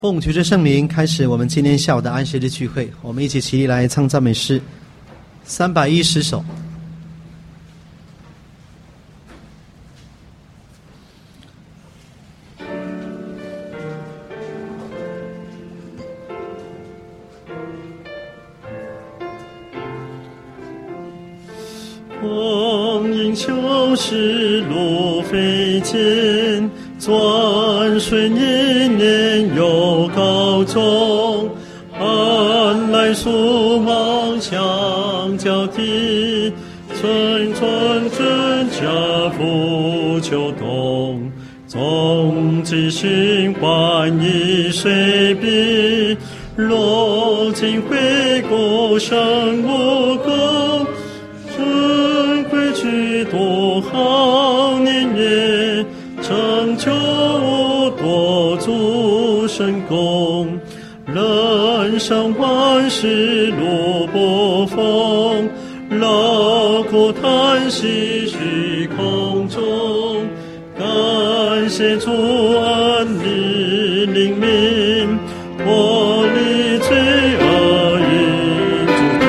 奉求着圣灵，开始我们今天下午的安息日聚会。我们一起起立来唱赞美诗310首。 光阴秋时路飞艰，转瞬一年又高中。寒来暑往相交替，春夏复秋冬。纵集循环一水笔，落尽回顾生无功。珍贵许多好年月，成就多足神功。人生万事路不逢，劳苦叹息虚空中。感谢主恩力灵敏，脱离罪恶因主。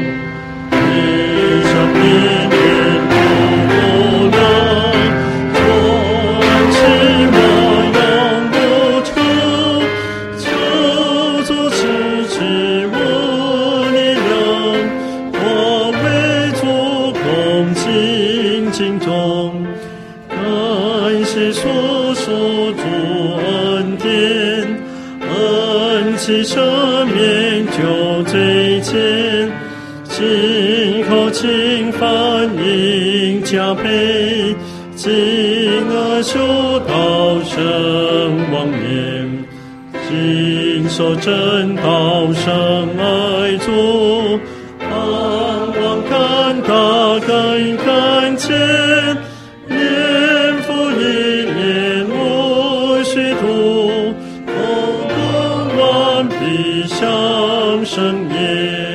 一生平安无量，做期望永不成。求主持之我力量，我为主恭敬敬重。感谢所受主恩典，恩赐赦免救罪愆。今后请反应加倍，今恶修道生王年。今受真道生爱主，盼望看大感见。年复一年无虚度，功德完毕相生焉。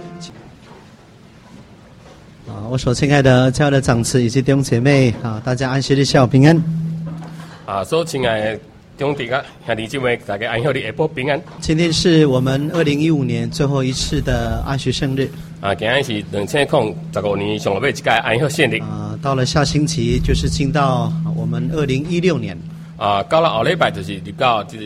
我所亲爱的教会的长子以及弟兄姐妹大家安息日下午平安。 所亲爱的弟兄姐妹，大家安息日下晡平安。 今天是我们2015年最后一次的安息圣日。 今天是2015年上尾一届安息圣日。 到了下星期就是进到我们2016年。 到了后礼拜就是入到就是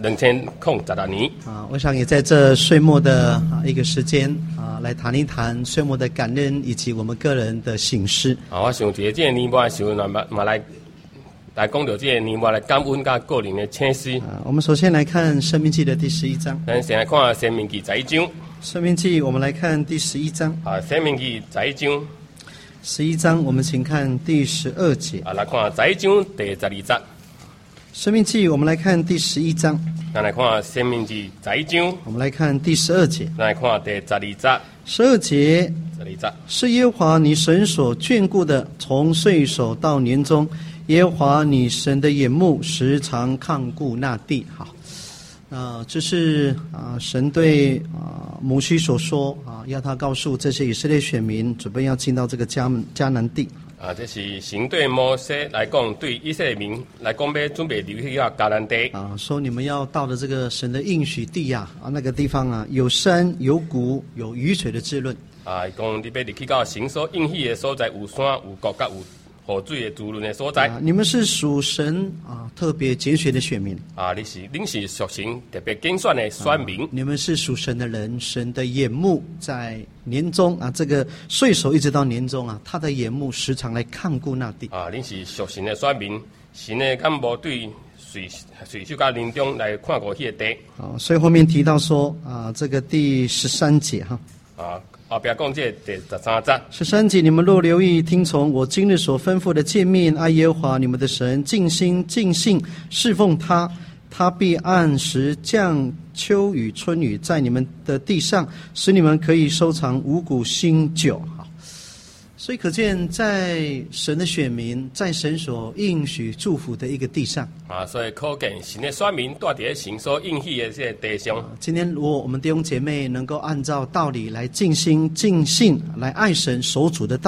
2016年。 我想也在这岁末的一个时间来谈一谈岁末的感恩以及我们个人的省思。 我想这个年末想嘛来讲到这个年末来感恩跟个人的请思。 我们首先来看申命记的第11章。 咱先来看申命记11章。 申命记我们来看第11章。 申命记11章。 11章我们请看第12节。 来看11章第12节。 申命记我们来看第11章。 咱来看申命记11章。 我们来看第12节。 咱来看第12节。 12节。 12节是耶和华你神所眷顾的，从岁首到年终，耶和华你神的眼目时常看顾那地。好，这是神对摩西所说要他告诉这些以色列选民，准备要进到这个迦南地。 这是神对摩西来讲，对以色列民来讲，要准备入去迦南地。 说你们要到的这个神的应许地那个地方有山有谷有雨水的滋润。 讲你要入去到神所应许的所在，有山有谷甲有雨水的滋润的所在。 你们是属神特别拣选的选民。 您是属神特别拣选的选民。 你们是属神的人，神的眼目在年中这个岁首一直到年中他的眼目时常来看顾那地。 您是属神的选民，神的敢无对随手甲年中来看过迄个地。 所以后面提到说这个第13节后边讲这第13节。 13节，你们若留意听从我今日所吩咐的诫命，爱耶和华你们的神，尽心尽性侍奉他，他必按时降秋雨春雨在你们的地上，使你们可以收藏五谷新酒。所以可见在神的选民，在神所应许祝福的一个地上所以可见神的选民住在神所应许的这个地上。 今天如果我们弟兄姐妹能够按照道理来尽心尽性来爱神守主的道，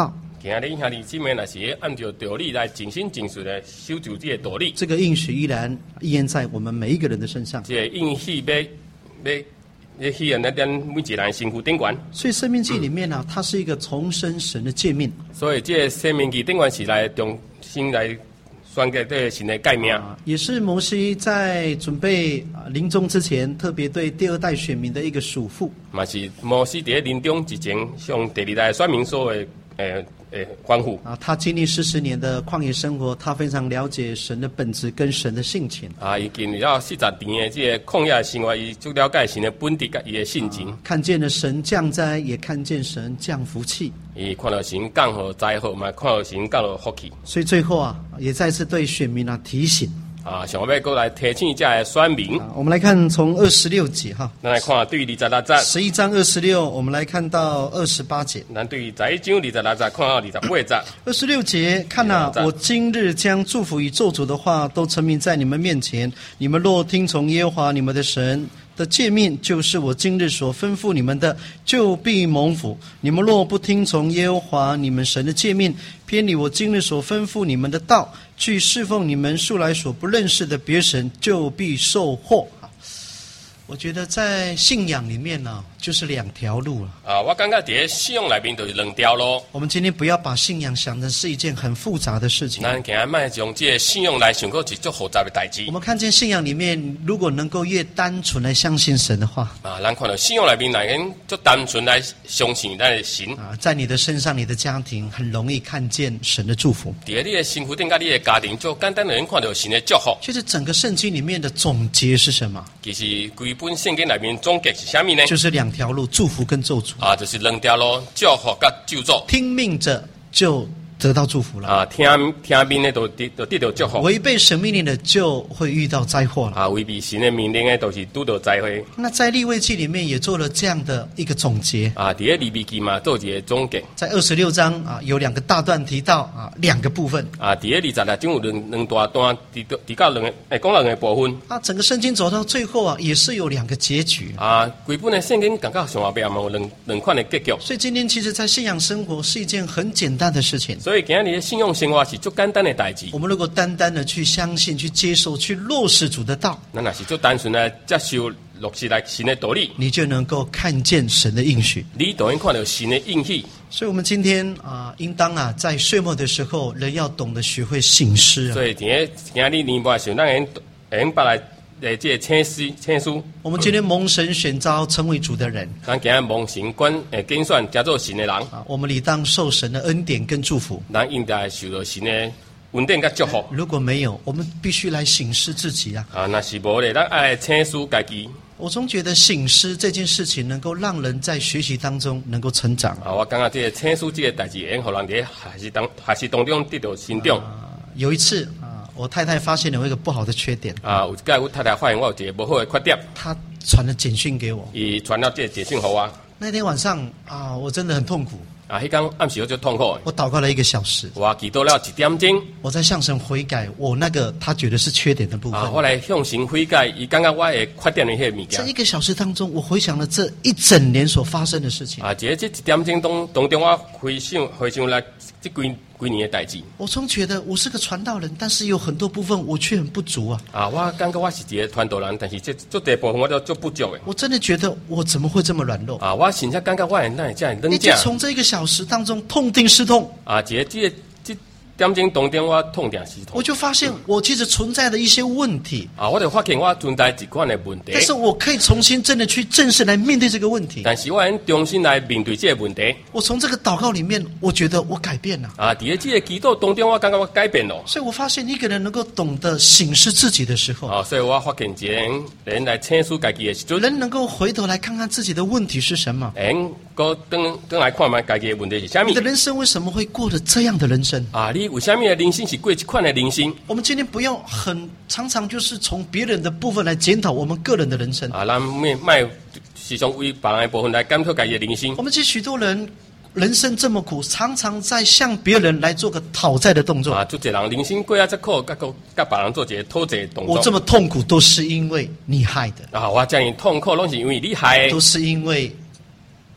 今日兄弟姊妹若是按照道理来尽心尽术来守住这个道理， 这个应许依然依然在我们每一个人的身上。 这个应许要体现在咱每一个人身躯顶悬。 所以《生命记》里面呢、它是一个重生神的诫命。 所以这个生命记顶悬是来重新来宣告对神的诫命。 也是摩西在准备临终之前，特别对第二代选民的一个嘱咐。 嘛是摩西伫临终之前向第二代选民所的吩咐。 他经历40年的旷野生活，他非常了解神的本质跟神的性情。 伊经历了40年的这个旷野生活，伊足了解神的本质甲伊的性情。 看见了神降灾，也看见神降福气。 伊看到神降雨灾祸，嘛看到神降落福气。 所以最后也再次对选民提醒。 想要过来提醒这的选民。 我们来看从26节哈。 咱来看对26节。 11章26，我们来看到28节。 咱对11章26节看到28节。 26节，看我今日将祝福与咒诅的话都陈明在你们面前。你们若听从耶和华你们的神的诫命，就是我今日所吩咐你们的，就必蒙福。你们若不听从耶和华你们神的诫命，偏离我今日所吩咐你们的道，去侍奉你们素来所不认识的别神，就必受祸。我觉得在信仰里面就是2条路了。 我感觉在信仰里面就是2条路。 我们今天不要把信仰想成是一件很复杂的事情。 咱今日卖将这信仰来想过是足复杂的代志。 我们看见信仰里面，如果能够越单纯来相信神的话， 咱看到信仰里面来跟就单纯来相信咱的神。 在你的身上、你的家庭，很容易看见神的祝福。 在你的身躯顶甲你的家庭，就简单的能看到神的祝福。 其实整个圣经里面的总结是什么？ 其实规本圣经里面总结是啥物呢？ 就是2条路，祝福跟咒诅。 就是2条路，祝福甲咒诅。 听命者就得到祝福了。 听命的就得到祝福。 违背神命令的就会遇到灾祸了。 违背神的命令的，都是拄到灾祸。 那在利未记里面也做了这样的一个总结。 在利未记嘛做一个总结。 在26章有2个大段提到2个部分。 在26章有两大段提到讲2个部分。 整个圣经走到最后也是有2个结局。 规本的圣经讲到上后边嘛有两款的结局。 所以今天其实在信仰生活是一件很简单的事情。 所以今日的信仰生活是足简单的代志。 我们如果单单的去相信、去接受、去落实主的道， 那是就单纯来接受落实来神的道理， 你就能够看见神的应许。 你就能看到神的应许。 所以，我们今天应当在岁末的时候，人要懂得学会省思。 所以今日年末的时候，咱能把来这个请书。 我们今天蒙神选召成为主的人， 咱今日蒙神拣选加做神的人， 我们理当受神的恩典跟祝福。 咱应该受到神的恩典跟祝福。 如果没有，我们必须来省思自己那是无咧，咱爱请书家己。 我总觉得省思这件事情能够让人在学习当中能够成长。 我感觉这个请书这个代志，能让人在学习当中得到成长。 有一次我太太发现了我一个不好的缺点。 有一次我太太发现我有一个不好的缺点。 她传了简讯给我。 伊传了这个简讯给我。 那天晚上我真的很痛苦。 迄天暗时我就痛苦。 我祷告了1个小时。 我祈祷了1点钟。我在向神悔改我那个他觉得是缺点的部分。 我来向神悔改，伊感觉我的缺点的迄个物件。 在1个小时当中，我回想了这一整年所发生的事情。 这1点钟当中，我回想来这几年的代志。 我总觉得我是个传道人，但是有很多部分我却很不足我感觉我是一个传道人，但是这部分我都做不足的。 我真的觉得我怎么会这么软弱我真正感觉我哪会这样冷静。 你从这1个小时当中痛定思痛这点钟当中我痛定思痛。 我就发现我其实存在的一些问题我就发现我存在一款的问题。 但是我可以重新真的去正式来面对这个问题。 但是我能重新来面对这个问题。 我从这个祷告里面，我觉得我改变了在这个祈祷当中，我感觉我改变了。 所以我发现一个人能够懂得省视自己的时候所以我发现一个人来请书家己的时候， 人能够回头来看看自己的问题是什么。 回来看看家己的问题是什么。 你的人生为什么会过得这样的人生你为什么的人生是过一款的人生？ 我们今天不要常常就是从别人的部分来检讨我们个人的人生咱卖时常为别人的部分来检讨家己的人生。 我们其实许多人人生这么苦，常常在向别人来做个讨债的动作就这人人生过这苦，跟别人做一个讨债的动作。 我这么痛苦都是因为你害的我这样痛苦都是因为你害的。 都是因为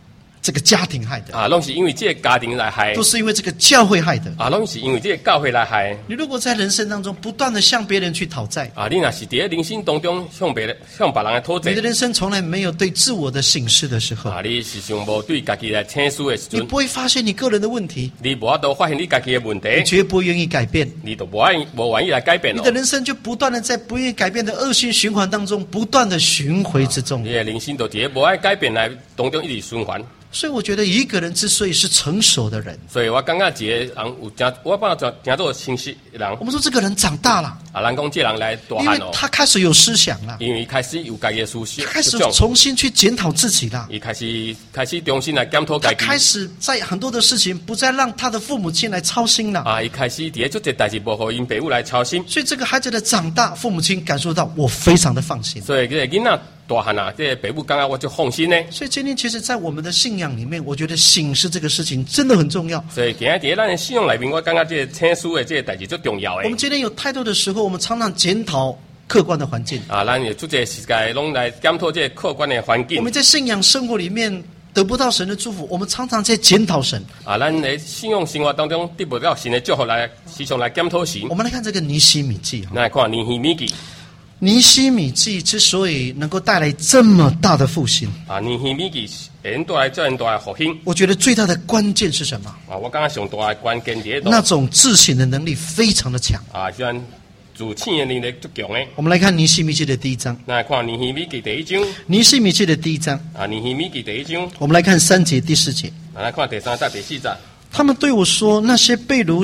这个家庭害的， 啊，拢是因为这个家庭来害都，是因为这个教会害的。 啊，拢是因为这个教会来害。 你如果在人生当中不断的向别人去讨债， 啊，你若是伫人生当中向别人来讨债你的，人生从来没有对自我的省视的时候， 啊，你时常无对家己来请诉的时阵， 你不会发现你个人的问题， 你无法度发现你家己的问题你，绝不愿意改变， 你都无愿意来改变哦你的。人生就不断的在不愿意改变的恶性循环当中不断的巡回之中。 你的人生都伫咧无爱改变来当中一直循环。 所以我觉得一个人之所以是成熟的人， 所以我感觉一个人有真，我把真做清晰的人， 我们说这个人长大了， 啊，人讲这人来大因为汉哦， 他开始有思想了， 因为开始有家己的思想， 他开始重新去检讨自己了。 伊开始重新来检讨他家己， 开始在很多的事情不再让他的父母亲来操心了， 啊，伊开始伫咧做这代志，无互因父母来操心， 所以这个孩子的长大，父母亲感受到我非常的放心。 所以这个囡仔大汉啊，这个父母感觉我就放心呢。 所以今天其实，在我们的信仰里面，我觉得省视这个事情真的很重要。 所以今日伫咱的信仰内面，我感觉这个请书的这个代志最重要的我们。今天有太多的时候，我们常常检讨客观的环境， 啊，咱也做这个时间拢来检讨这个客观的环境我。们在信仰生活里面得不到神的祝福，我们常常在检讨神。 啊，咱的信仰生活当中得不到神的祝福来，时常来检讨神。 我们来看这个尼希米记， 来看尼希米记。 尼希米记之所以能够带来这么大的复兴， 啊，尼希米记会带来这样大的复兴。 我觉得最大的关键是什么？ 啊，我感觉上大的关键伫那种自省的能力非常的强。 啊，虽然自省的能力足强的。 我们来看尼希米记的第一章， 来看尼希米记第一章。 尼希米记的第一章， 啊，尼希米记第一章。 我们来看3节第4节。 来看第3节第4节。 他们对我说：“那些被掳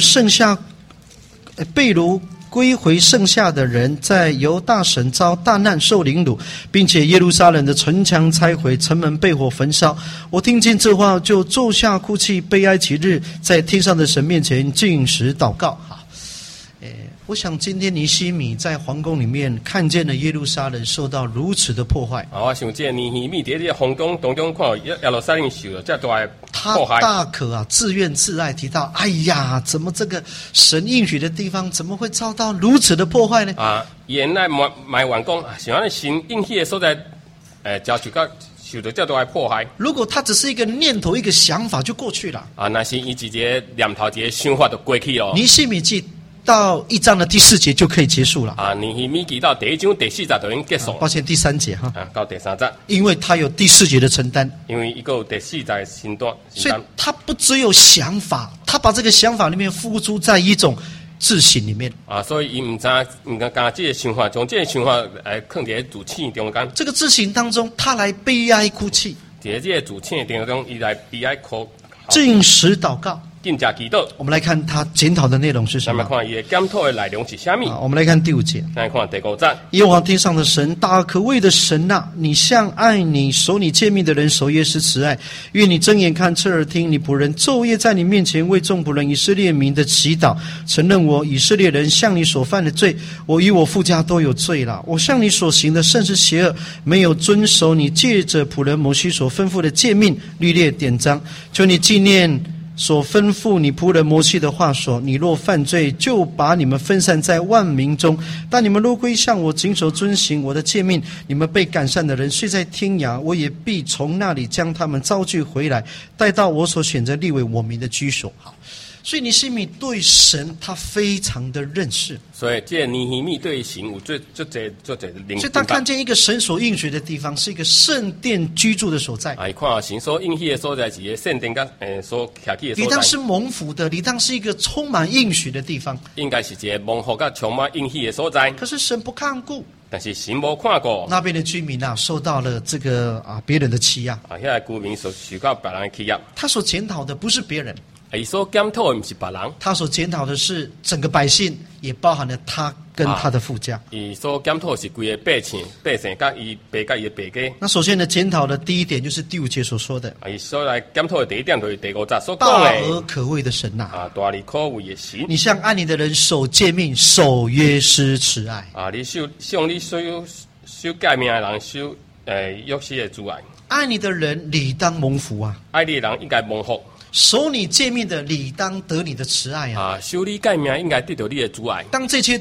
归回剩下的人，在犹大省遭大难受凌辱，并且耶路撒冷的城墙拆毁，城门被火焚烧。我听见这话，就坐下哭泣，悲哀其日，在天上的神面前禁食祷告。”好，我想今天尼希米在皇宫里面看见了耶路撒冷受到如此的破坏， 啊，我想这尼希米伫这个皇宫当中看到耶路撒冷受到这大的他迫害。 大可自怨自艾，提到：“哎呀，怎么这个神应许的地方，怎么会遭到如此的破坏呢？” 啊，原来埋怨讲，像安尼神应许的所在，遭受到这大的迫害。 如果他只是一个念头、一个想法就过去了。 啊，那是伊一个念头、一个想法就过去了。 尼希米记到1章的第4节就可以结束了。 啊，尼希米记到第一章第4节就已经结束了。 抱歉，第3节哈， 啊，到第3节， 因为他有第4节的承担， 因为伊个有第4节的承担。 所以他不只有想法，他把这个想法里面付诸在一种自省里面。 啊，所以伊唔敢这个想法，从这个想法来放伫自省中间。 这个自省当中，他来悲哀哭泣， 伫这个自省当中，伊来悲哀哭， 禁食祷告。 更加祈祷。 我们来看他检讨的内容是什咱们么？ 看伊的检讨的内容是啥物？ 我们来看第5节。 咱看第5节。 耶和华天上的神，大可畏的神啊，你向爱你、守你诫命的人守约施慈爱，愿你睁眼看、侧耳听你仆人昼夜在你面前为众仆人以色列民的祈祷，承认我以色列人向你所犯的罪，我与我父家都有罪了。我向你所行的甚是邪恶，没有遵守你借着仆人摩西所吩咐的诫命、律例、典章，求你纪念所吩咐你仆人摩西的话说：你若犯罪，就把你们分散在万民中；但你们若归向我，谨守遵行我的诫命，你们被赶散的人睡在天涯，我也必从那里将他们招聚回来，带到我所选择立为我民的居所。好，所以尼希米对神他非常的认识， 所以这个尼希米对神有最灵， 所以他看见一个神所应许的地方是一个圣殿居住的所在。 啊，伊看神所应许的所在是一个圣殿甲所徛起的所在， 理当是蒙福的，理当是一个充满应许的地方。 应该是一个蒙福甲充满应许的所在。 可是神不看顾， 但是神无看过， 那边的居民啊，受到了这个别人的欺压。 啊，遐个居民所受到别人的欺压。 他所检讨的不是别人， 伊所检讨的不是别人， 他所检讨的是整个百姓，也包含了他跟他的父家。 伊所检讨是规个百姓甲伊爸甲伊的爸家。 那首先呢，检讨的第一点就是第5节所说的， 啊，伊所来检讨的第一点就是第5节所讲大的。 而可畏的神呐、 啊，大而可畏的神。 你向爱你的人守诫命，守约施慈爱。 啊，你向你所有守诫命的人守约施的阻碍。 爱你的人理当蒙福啊， 爱你的人应该蒙福。 守你诫命的理当得你的慈爱啊。 啊，守你诫命应该得到你的阻碍。 当这些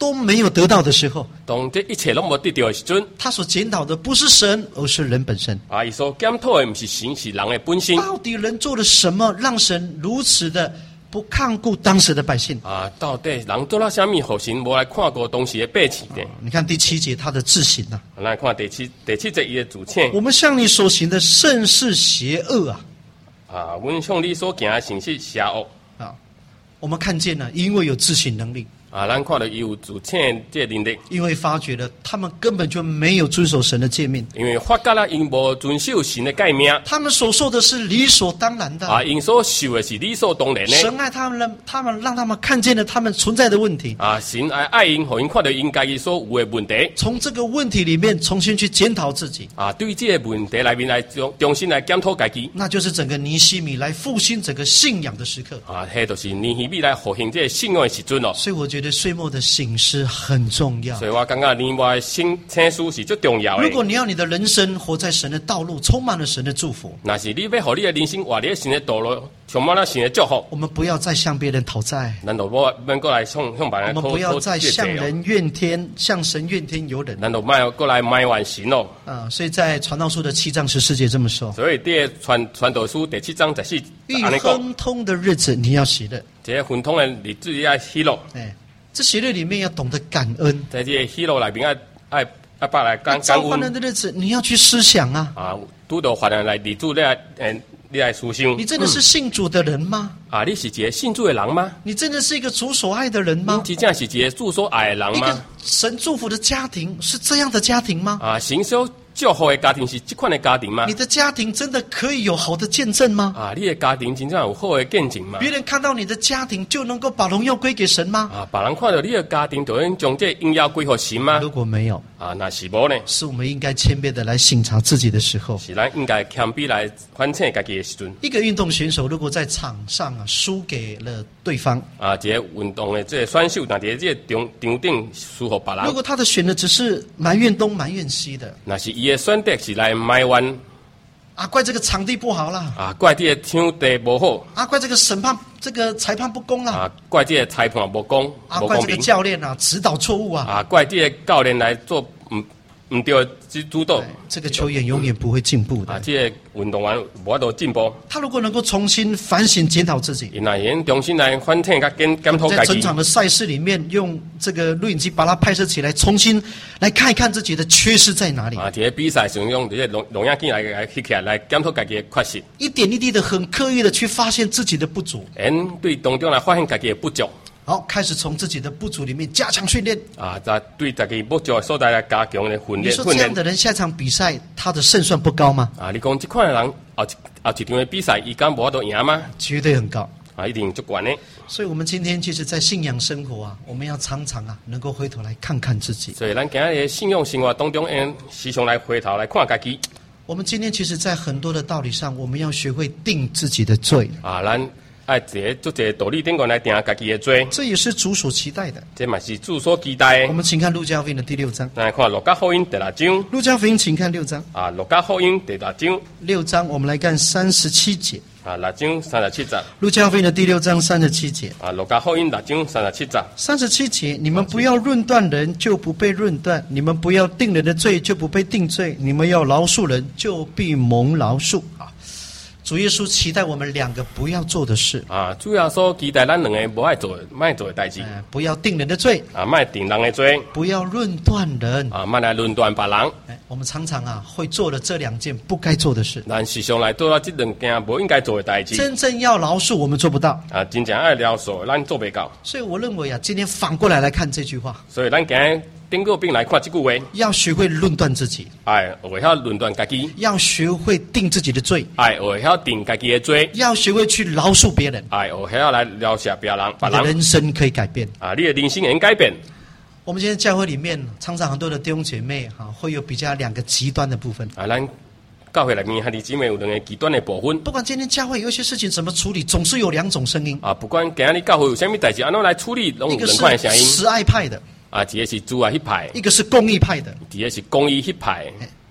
都没有得到的时候， 当这一切拢无得到的时阵， 他所检讨的不是神，而是人本身。 伊所检讨的毋是神，是人的本性。 到底人做了什么，让神如此的不看顾当时的百姓？ 到底人做了什么，互神无来看过当时的百姓呢？ 你看第7节他的自省啊， 来看第七节伊的主请。 我们向你所行的甚是邪恶啊！ 阮向你所行的甚是邪恶啊！我们看见了，因为有自省能力。 咱看到伊有主请这能力， 因为发觉了他们根本就没有遵守神的诫命， 因为发觉了因无遵守神的诫命， 他们所受的是理所当然的因所受的是理所当然的。 神爱他们让他们看见了他们存在的问题神爱因，互因看到因家己所有的问题， 从这个问题里面重新去检讨自己对这个问题里面来重新来检讨家己， 那就是整个尼希米来复兴整个信仰的时刻迄就是尼希米来复兴这个信仰的时阵所以我觉得岁末的醒思很重要。 所以我感觉年末的醒思是最重要的。 如果你要你的人生活在神的道路，充满了神的祝福， 那是你要互你的人生活在神的道路，充满了神的祝福。 我们不要再向别人讨债， 难道我们过来向别人我们不要再向人怨天，向神怨天尤人。 难道不要过来埋怨神哦？ 所以在传道书的7章14节这么说。 所以第传道书第7章14节， 遇亨通的日子你要喜乐， 这亨通的日子要喜乐。 这喜乐里面要懂得感恩， 在这喜乐里面爱把来感恩。 遭患难的日子你要去思想拄到患难来日子你来思想。 你真的是信主的人吗？ 你是一个信主的人吗？ 你真的是一个主所爱的人吗？ 你真正是一个主所爱的人吗？ 一个神祝福的家庭是这样的家庭吗？ 神所祝福的家庭是这款的家庭吗？ 你的家庭真的可以有好的见证吗？ 你的家庭真正有好的见证吗？ 别人看到你的家庭就能够把荣耀归给神吗？ 别人看到你的家庭就能将这荣耀归给神吗？ 如果没有那是无呢？ 是我们应该谦卑的来省察自己的时候， 是咱应该谦卑来反省家己的时阵。 一个运动选手如果在场上输给了对方一个运动的这个选手，但在这个场顶输给别人， 如果他的选择只是埋怨东埋怨西的， 那是伊的选择是来埋怨怪这个场地不好啦怪这个场地不好怪这个这个裁判不公啦怪这个裁判不公怪这个教练指导错误怪这个教练来做唔对之主导， 这个球员永远不会进步的这个运动员无法度进步。 他如果能够重新反省检讨自己， 那人重新来反省检讨自己， 在整场的赛事里面用这个录影机把它拍摄起来，重新来看一看自己的缺失在哪里这个比赛上用这些录影机来翕起来检讨自己的缺失， 一点一滴的很刻意的去发现自己的不足， 对当中来发现自己的不足。 好，开始从自己的不足里面加强训练再对自己不足的所在来加强的训练。 你说这样的人下场比赛他的胜算不高吗？ 你讲这款的人后一场的比赛，伊敢无法度赢吗？ 绝对很高一定足悬的。 所以我们今天其实在信仰生活我们要常常能够回头来看看自己。 所以咱今日的信仰生活当中，时常来回头来看自己。 我们今天其实在很多的道理上，我们要学会定自己的罪咱爱这个道理顶个来定自己的罪， 这也是主所期待的， 这嘛是主所期待的。 我们请看路加福音的第6章。 来看路加福音第6章。 路加福音请看6章。 路加福音第6章。 6章我们来看37节。 6章37节。 路加福音的第6章37节。 路加福音6章37节。 37节，你们不要论断人，就不被论断；你们不要定人的罪，就不被定罪；你们要饶恕人，就必蒙饶恕。主耶稣期待我们2个不要做的事主要所期待咱2个不爱做的代志不要定人的罪卖定人的罪， 不要论断人卖来论断别人。 我们常常会做了这2件不该做的事， 咱时常来做了这2件不应该做的代志。 真正要饶恕我们做不到真正爱饶恕咱做不到。 所以我认为今天反过来看这句话， 所以咱今日顶过边来看这句话， 要学会论断自己学晓论断自己， 要学会定自己的罪学晓定自己的罪， 要学会去饶恕别人学晓来饶恕别人。 你的人生可以改变你的人生能改变。 我们今天教会里面常常很多的弟兄姐妹会有比较2个极端的部分咱教会里面兄弟姊妹有2个极端的部分。 不管今天教会有一些事情怎么处理，总是有2种声音不管今日教会有什么代志，安怎来处理，拢有2款的声音。 一个是慈爱派的一个是主迄派， 一个是公义派的， 一个是公义迄派。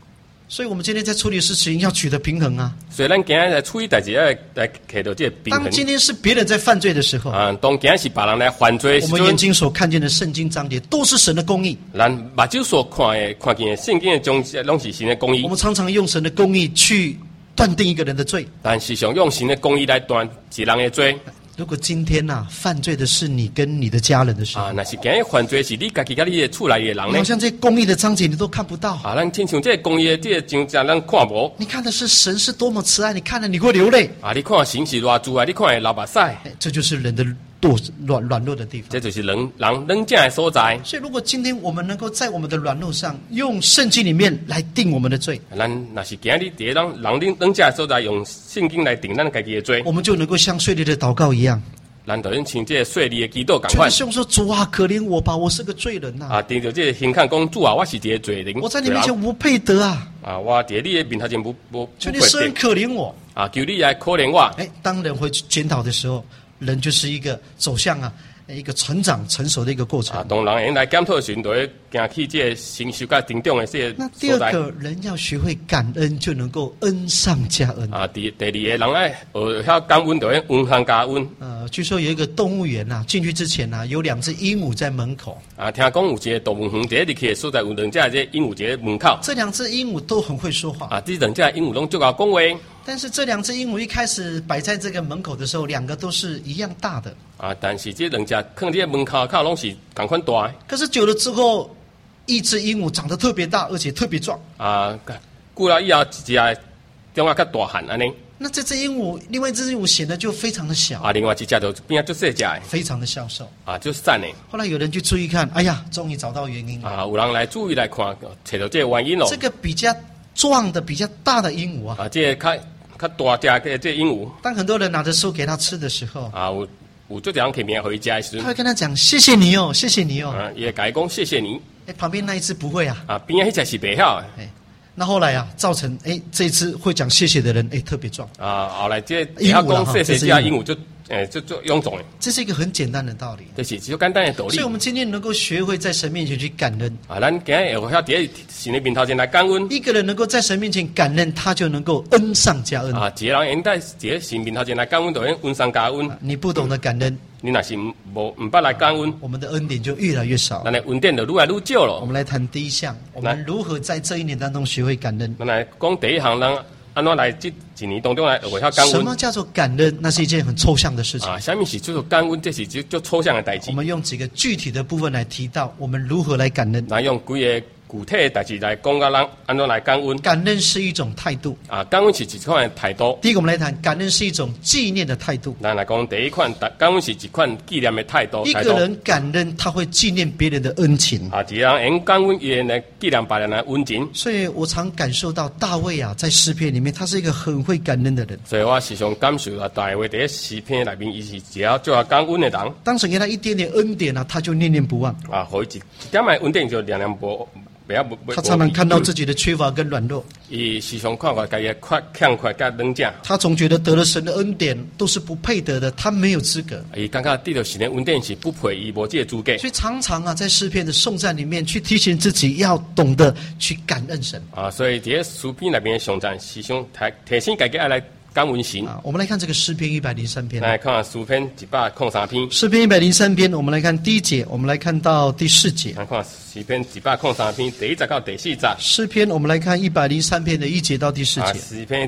所以我们今天在处理事情要取得平衡啊。 所以咱今日来处理代志，要来摕到这个平衡。 当今天是别人在犯罪的时候， 当今日是别人来犯罪的时阵， 我们眼睛所看见的圣经章节都是神的公义。 咱目睭所看见的圣经的章节，拢是神的公义。 我们常常用神的公义去断定一个人的罪， 但时常用神的公义来断一人的罪。 如果今天犯罪的是你跟你的家人的时候， 那是今日犯罪是你家己甲你的厝内的人呢？ 好像这公义的章节你都看不到咱亲像这个公义的这个章节，咱看无。 你看的是神是多么慈爱，你看了你会流泪你看神是偌慈爱，你看会流目屎。 这就是人的软弱的地方， 这就是人冷静的所在。 所以，如果今天我们能够在我们的软弱上，用圣经里面来定我们的罪， 咱若是今日伫人冷静的所在，用圣经来定咱家己的罪， 我们就能够像税吏的祷告一样。 咱就像这个税吏的祈祷同款。 就是用说主啊，可怜我吧，我是个罪人呐。 盯着这个刑看讲主啊，我是一个罪人。 我在你面前不配得啊。 我伫你的面头前不求你施恩可怜我。 求你来可怜我。 当人会检讨的时候，人就是一个走向一个成长成熟的一个过程。 当人来检讨的时候，就会行去这个成熟甲成长的这个那第二个人要学会感恩，就能够恩上加恩。 第二个人要晓感恩，就会恩上加恩。 据说有一个动物园进去之前有2只鹦鹉在门口。 听讲有一个动物园，第一入去的所在有2只这鹦鹉在门口。 这2只鹦鹉都很会说话。 这2只鹦鹉拢足够讲话。 但是这2只鹦鹉一开始摆在这个门口的时候，2个都是一样大的。 但是这2只放在门口拢是同款大的。 可是久了之后，一只鹦鹉长得特别大，而且特别壮。 久了以后，一只中较大汉安尼。 那这只鹦鹉，另外一只鹦鹉显得就非常的小。 另外一只就变就细只的， 非常的消瘦。 就散的。 后来有人去注意看，哎呀，终于找到原因了。 有人来注意来看，找到这个原因了。 这个比较壮的、比较大的鹦鹉这个较大只的这鹦鹉。 当很多人拿着食物给它吃的时候， 有这样去面回家的时候， 他会跟他讲：“谢谢你哦，谢谢你哦。” 也甲伊讲谢谢你。 旁边那一只不会边那只是袂晓的。 那后来造成这一只会讲谢谢的人特别壮。 后来这鹦鹉讲谢谢这鹦鹉就臃肿的。 这是一个很简单的道理， 这是只简单的道理。 所以我们今天能够学会在神面前去感恩。 咱今日会晓伫神的面头前来感恩。 一个人能够在神面前感恩，他就能够恩上加恩。 一个人应该伫神面头前来感恩，就会恩上加恩。 你不懂得感恩， 你若是唔捌来感恩， 我们的恩典就越来越少， 咱的恩典就愈来愈少了。 我们来谈第一项，我们如何在这1年当中学会感恩。 咱来讲第一项，咱安怎来这1年当中来会晓感恩？ 什么叫做感恩？那是一件很抽象的事情。 什么是叫做感恩？这是就抽象的代志。 我们用几个具体的部分来提到我们如何来感恩。 咱用几个具体的代志来讲，咱安怎来感恩？ 感恩是一种态度。 感恩是一款的态度。 第一个，我们来谈感恩是一种纪念的态度。 咱来讲第一款，感恩是一款纪念的态度。 一个人感恩，他会纪念别人的恩情。 一个人用感恩也来纪念别人的恩情。 所以我常感受到大卫在诗篇里面，他是一个很会感恩的人。 所以我时常感受到大卫在诗篇里面，伊是只要做感恩的人。 当神给他一点点恩典他就念念不忘。 好一点的恩典就念念不。 他常常看到自己的缺乏跟软弱， 伊时常看到自己欠缺跟软弱。 他总觉得得了神的恩典都是不配得的，他没有资格。 伊感觉得到神的恩典是不配，伊无这个资格。 所以常常在诗篇的颂赞里面去提醒自己要懂得去感恩神。 所以在诗篇里面颂赞时常提醒自己要来感恩神。 我们来看这个诗篇103篇。 来看诗篇103篇。 诗篇103篇，我们来看第1节，我们来看到第4节。 来看诗篇103篇第1节到第4节。 诗篇我们来看103篇的1节到第4节。 诗篇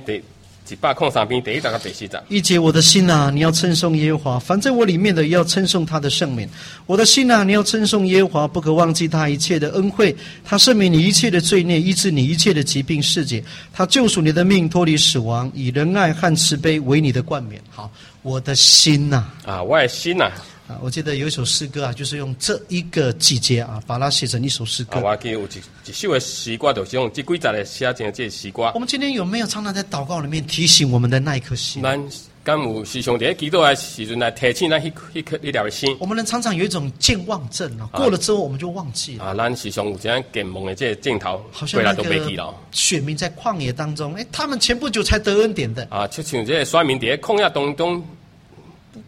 103篇第1节到第4节。 1节，我的心你要称颂耶和华，凡在我里面的也要称颂他的圣名。我的心你要称颂耶和华，不可忘记他一切的恩惠。他赦免你一切的罪孽，医治你一切的疾病世界。他救赎你的命，脱离死亡，以仁爱和慈悲为你的冠冕。好，我的心我的心我记得有一首诗歌就是用这一个季节把它写成一首诗歌。 我记得有一首的诗歌，就是用这几节来写成这诗歌。 我们今天有没有常常在祷告里面提醒我们的那一颗心？ 咱敢有时常在祈祷的时阵来提醒咱迄条心？ 我们人常常有一种健忘症过了之后我们就忘记了。 咱时常有这样健忘的这个镜头， 好像那个选民在旷野当中，他们前不久才得恩典的就像这个选民在旷野当中。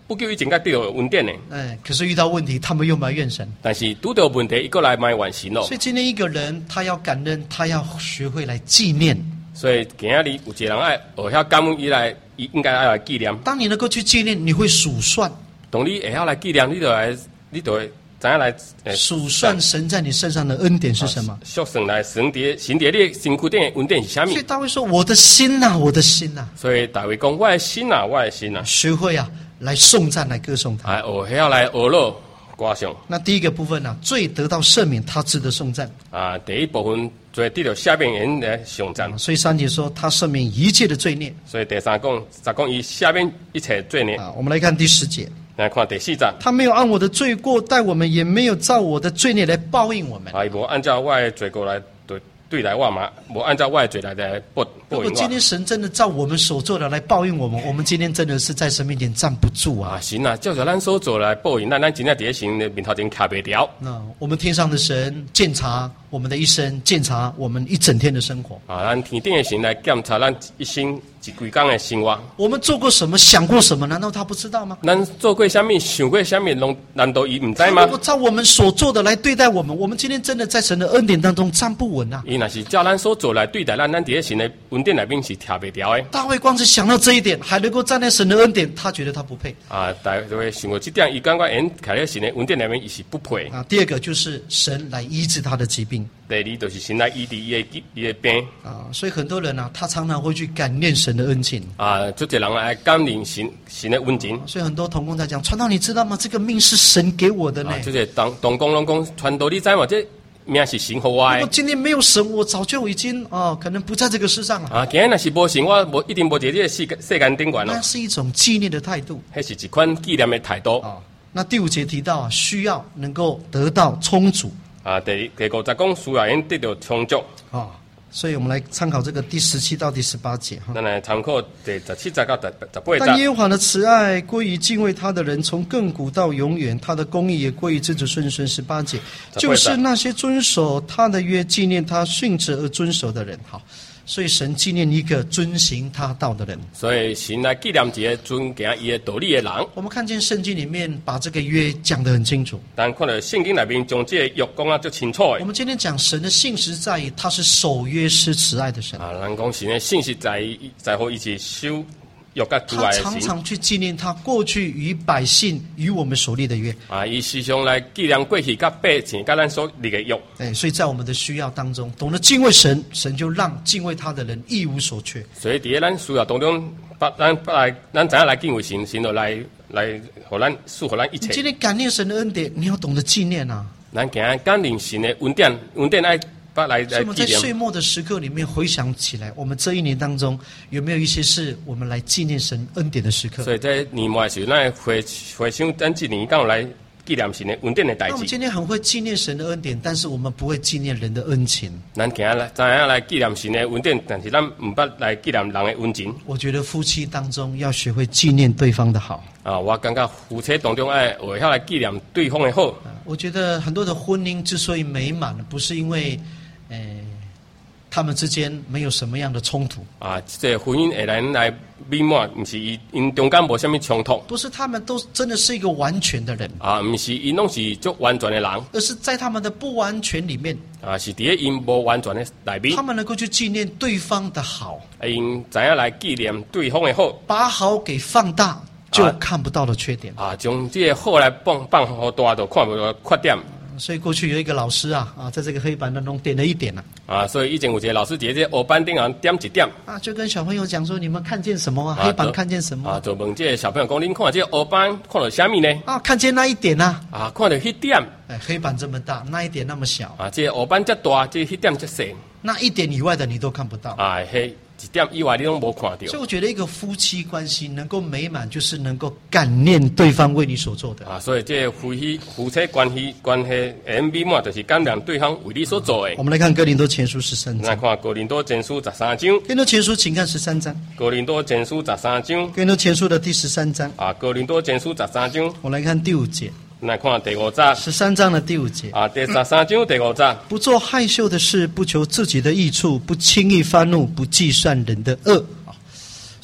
不久以前才得到恩典呢， 可是遇到问题，他们又埋怨神。 但是拄到问题，伊过来埋怨神咯。 所以今天一个人，他要感恩，他要学会来纪念。 所以今日有一个人爱学晓感恩，伊应该要来纪念。 当你能够去纪念，你会数算。 当你会晓来纪念，你就会知影来数算神在你身上的恩典是什么？ 数算来神伫你身躯顶的恩典是啥物？ 所以大卫说：“我的心呐，我的心呐。” 所以大卫讲：“我的心啊，我的心啊。” 学会啊，来颂赞，来歌颂他。 学晓来学乐歌颂。 那第一个部分呢，罪得到赦免，他值得颂赞。 第一部分罪得到赦免，人来颂赞。 所以3节说他赦免一切的罪孽。 所以第3讲伊赦免一切罪孽。 我们来看第10节。 来看第4节， 他没有按我的罪过待我们，也没有照我的罪孽来报应我们。 伊无按照我的罪过来对待我嘛，无按照我的罪来报应我。 如果今天神真的照我们所做的来报应我们，我们今天真的是在神面前站不住啊！ 神啊，照着咱所做来报应，咱真正伫神的面头前徛袂牢。 那我们天上的神检查我们的一生，检查我们一整天的生活。 咱天顶的神来检查咱一生一规工的生活。 我们做过什么，想过什么？难道他不知道吗？ 咱做过什么，想过什么，难道伊唔知吗？ 如果照我们所做的来对待我们，我们今天真的在神的恩典当中站不稳啊！ 伊若是照咱所做来对待咱伫神的恩典内面是徛袂牢的。 大卫光是想到这一点，还能够站在神的恩典，他觉得他不配。 大卫想过这点，伊感觉因徛在神的恩典内面，伊是不配。 第二个就是神来医治他的疾病。 第二就是神来医治伊的病。 所以很多人他常常会去感念神的恩情。 就这人来感念神的恩情。 所以很多同工在讲，传道你知道吗？这个命是神给我的呢。 就是同工拢讲，传道你知吗？这命是神给我的。 如果今天没有神，我早就已经可能不在这个世上了。 今天若是无神，我一定无在这个世间顶端了。 那是一种纪念的态度。 那是一款纪念的态度。 那第5节提到需要能够得到充足。 第5节讲需要因得到充足。 所以我们来参考这个第17到第18节咱来参考第17节到18节。 但耶和华的慈爱归于敬畏他的人，从亘古到永远，他的公义也归于子子孙孙。18节，就是那些遵守他的约、纪念他训旨而遵守的人。好，所以神纪念一个遵行他道的人。 所以神来纪念一个遵行伊的道理的人。 我们看见圣经里面把这个约讲得很清楚。 但看到圣经里面将这个约讲啊，就清楚的。 我们今天讲神的信实在于他是守约施慈爱的神。 人讲神的信实在乎伊是守约甲慈爱的神。 他常常去纪念他过去与百姓与我们所立的约。 伊时常来纪念过去甲百姓甲咱所立的约。 所以在我们的需要当中，懂得敬畏神，神就让敬畏他的人一无所缺。 所以伫咱需要当中，咱知影来敬畏神，神就来互咱赐予咱一切。 今天感念神的恩典，你要懂得纪念啊。 咱今日感念神的恩典爱。所以我们在岁末的时刻里面回想起来，我们这一年当中有没有一些是我们来纪念神恩典的时刻？ 所以在年末的时候，咱回想咱这年刚来纪念神的恩典的代志。 那我们今天很会纪念神的恩典，但是我们不会纪念人的恩情。 咱今日知影来纪念神的恩典，但是咱唔捌来纪念人的恩情。 我觉得夫妻当中要学会纪念对方的好。 我感觉夫妻当中爱学晓来纪念对方的好。 我觉得很多的婚姻之所以美满，不是因为他们之间没有什么样的冲突这婚姻会来美满，不是因中间无什么冲突， 不是他们都真的是一个完全的人不是因拢是足完全的人， 而是在他们的不完全里面是伫咧因无完全的内面， 他们能够去纪念对方的好， 因知影来纪念对方的好， 把好给放大，就看不到的缺点将这个好来放好大，就看不到缺点。 所以过去有一个老师在这个黑板当中点了一点所以以前有一个老师在这黑板顶上点一点就跟小朋友讲说，你们看见什么黑板看见什么就问这个小朋友讲，恁看这个黑板看到什么呢？ 看见那一点看到迄点黑板这么大，那一点那么小这个黑板这大，这迄点这小， 那一点以外的你都看不到一点以外你拢无看到。 所以我觉得一个夫妻关系能够美满，就是能够感念对方为你所做的所以这个夫妻关系美满，就是感念对方为你所做的。 我们来看哥林多前书13章。 来看哥林多前书13章。 哥林多前书请看13章。 哥林多前书13章。 哥林多前书的第13章哥林多前书13章。 我来看第5节。 来看第5节 ，13章的第5节第13章第5节， 不做害羞的事，不求自己的益处，不轻易发怒，不计算人的恶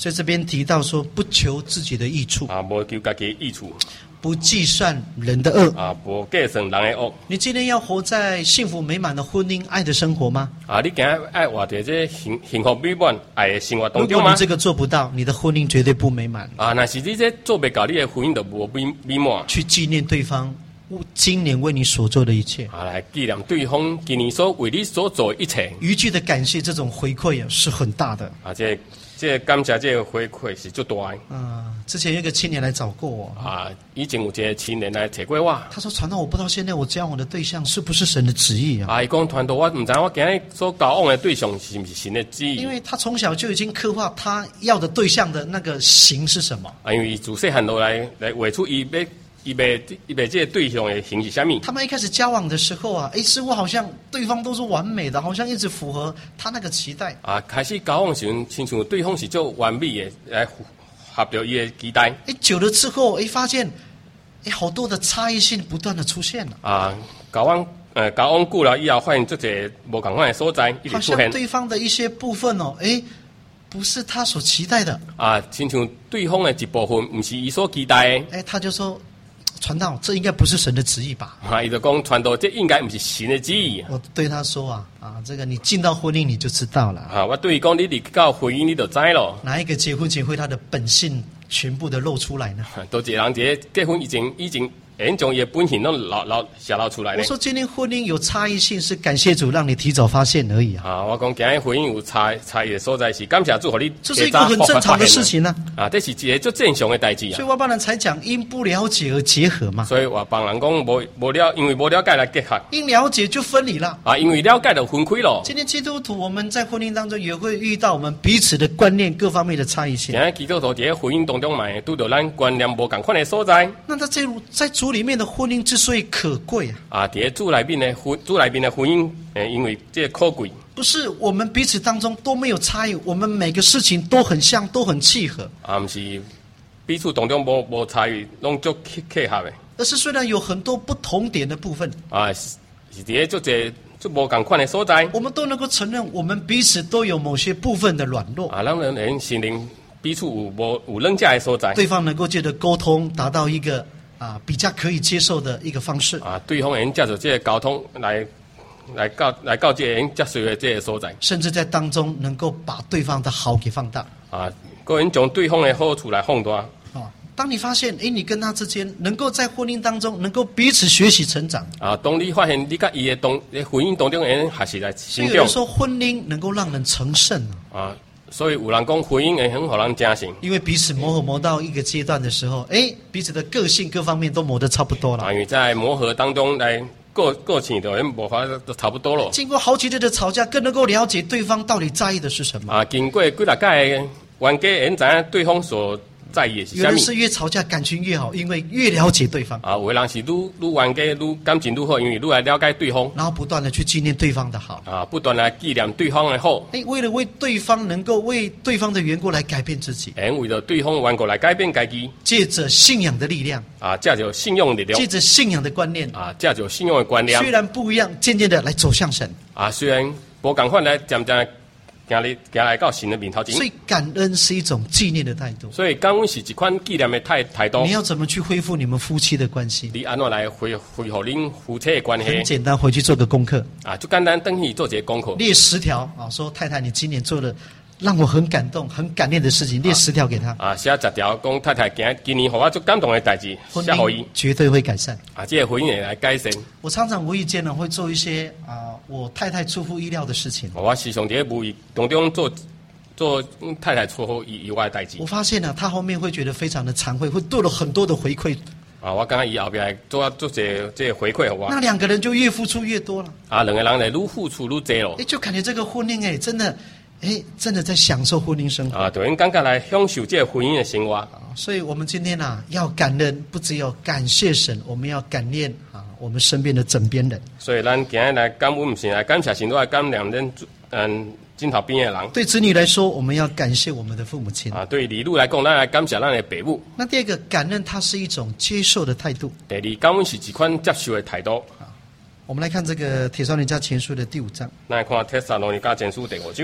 所以这边提到说，不求自己的益处， 啊，无求家己的益处， 不计算人的恶。 啊，无计算人的恶。 你今天要活在幸福美满的婚姻爱的生活吗？ 啊，你今日爱活在这幸福美满爱的生活当中吗如果你？这个做不到，你的婚姻绝对不美满。 啊，若是你这做不到，你的婚姻就无美满。 去纪念对方今年为你所做的一切， 啊，来纪念对方今年所为你所做的一切。 一句的感谢，这种回馈是很大的。 啊，这感谢这个回馈是足大的。 之前有一个青年来找过我， 啊，以前有一个青年来找过我。 他说：“传道，我不知道现在我交往的对象是不是神的旨意啊？ 啊，伊讲传道，我唔知我今日所交往的对象是不是神的旨意。 因为他从小就已经刻画他要的对象的那个形是什么。 啊，因为自细汉落来画出伊要这个对象的形是啥物。 他们一开始交往的时候啊，似乎好像对方都是完美的，好像一直符合他那个期待。 啊，开始交往时，亲像对方是做完美的来合着伊的期待。 久了之后，发现，好多的差异性不断的出现了。 啊，交往久了以后，发现这个无同款的所在一直好出现。 像对方的一些部分哦，不是他所期待的。 啊，亲像对方的一部分，不是伊所期待的。 他就说。传道，这应该不是神的旨意吧？ 啊，伊就讲传道，这应该不是神的旨意。 我对他说这个你进到婚姻你就知道了。 啊，我对伊讲，你入到婚姻你就知咯。 哪一个结婚前会他的本性全部的露出来呢？ 都一个人这结婚以前将伊的本性都显露出来呢。 我说今天婚姻有差异性，是感谢主让你提早发现而已啊。 啊，我讲今日婚姻有差异的所在是感谢主，和你这是一个很正常的事情呢。 啊，这是一个最正常的代志啊。 所以外邦人才讲因不了解而结合嘛。 所以外邦人讲因为无了解来结合。 因了解就分离了。 啊，因为了解就分开了。 今天基督徒我们在婚姻当中也会遇到我们彼此的观念各方面的差异性。 今日基督徒在婚姻当中嘛，拄到咱观念无同款的所在。 那他在主里面的婚姻之所以可贵啊，在主里面的婚姻，因为这可贵。 不是我们彼此当中都没有差异，我们每个事情都很像，都很契合。 啊，不是彼此当中无差异，拢足契合的。 而是虽然有很多不同点的部分， 啊，是在足无同款的所在， 我们都能够承认，我们彼此都有某些部分的软弱。 啊，咱人承认彼此有软弱的所在。 对方能够借着沟通达到一个比较可以接受的一个方式。 啊，对方能借着这个沟通来到这个人接受的这个所在， 甚至在当中能够把对方的好给放大。 啊，个人将对方的好处来放大。 当你发现，你跟他之间能够在婚姻当中能够彼此学习成长。 啊，当你发现你跟伊的婚姻当中人学习来成长。 有人说婚姻能够让人成圣啊，所以有人讲婚姻会很让人成圣。 因为彼此磨合磨到一个阶段的时候，彼此的个性各方面都磨得差不多了。 啊，因为在磨合当中来个性的人磨合都差不多了。 经过好几次的吵架，更能够了解对方到底在意的是什么。 啊，经过几大届的冤家，人知影对方所在意的是什么。 有人是越吵架感情越好，因为越了解对方。 啊，有的人是愈冤家愈感情愈好，因为愈来了解对方， 然后不断的去纪念对方的好。 啊，不断来纪念对方的好。 为了为对方能够为对方的缘故来改变自己， 为了对方的缘故来改变自己， 借着信仰的力量， 啊，借着信仰的力量， 借着信仰的观念， 啊，借着信仰的观念， 虽然不一样，渐渐的来走向神。 啊，虽然无同款来渐渐行来到神的面头前。 所以感恩是一种纪念的态度。 所以感恩是一款纪念的态度。 你要怎么去恢复你们夫妻的关系？ 你安怎来恢复恁夫妻的关系？ 很简单，回去做个功课。 啊，就简单等去做一个功课。 列10条说太太，你今年做了让我很感动、很感念的事情，列10条给他。 啊，写10条，讲太太今年让我最感动的代志，写给伊， 绝对会改善。 啊，这个婚姻会来改善。 我常常无意间呢会做一些我太太出乎意料的事情。 我时常在无意当中做太太出乎意外的代志。 我发现她后面会觉得非常的惭愧，会做了很多的回馈。 啊，我感觉伊后边做这个回馈给我。 那2个人就越付出越多了。 啊，2个人来愈付出愈多了。 就感觉这个婚姻真的在享受婚姻生活。 啊，就因感觉来享受这个婚姻的生活。 所以我们今天要感恩，不只有感谢神，我们要感念我们身边的枕边人。 所以咱今日来感恩，不是来感谢神，都来感念咱枕头边的人。 对子女来说，我们要感谢我们的父母亲。 啊，对儿女来讲，咱来感谢咱的父母。 那第二个感恩，它是一种接受的态度。 第二，感恩是一款接受的态度。 我们来看这个《帖撒罗尼迦前书》的第5章。 来看《帖撒罗尼迦前书》第5章。 《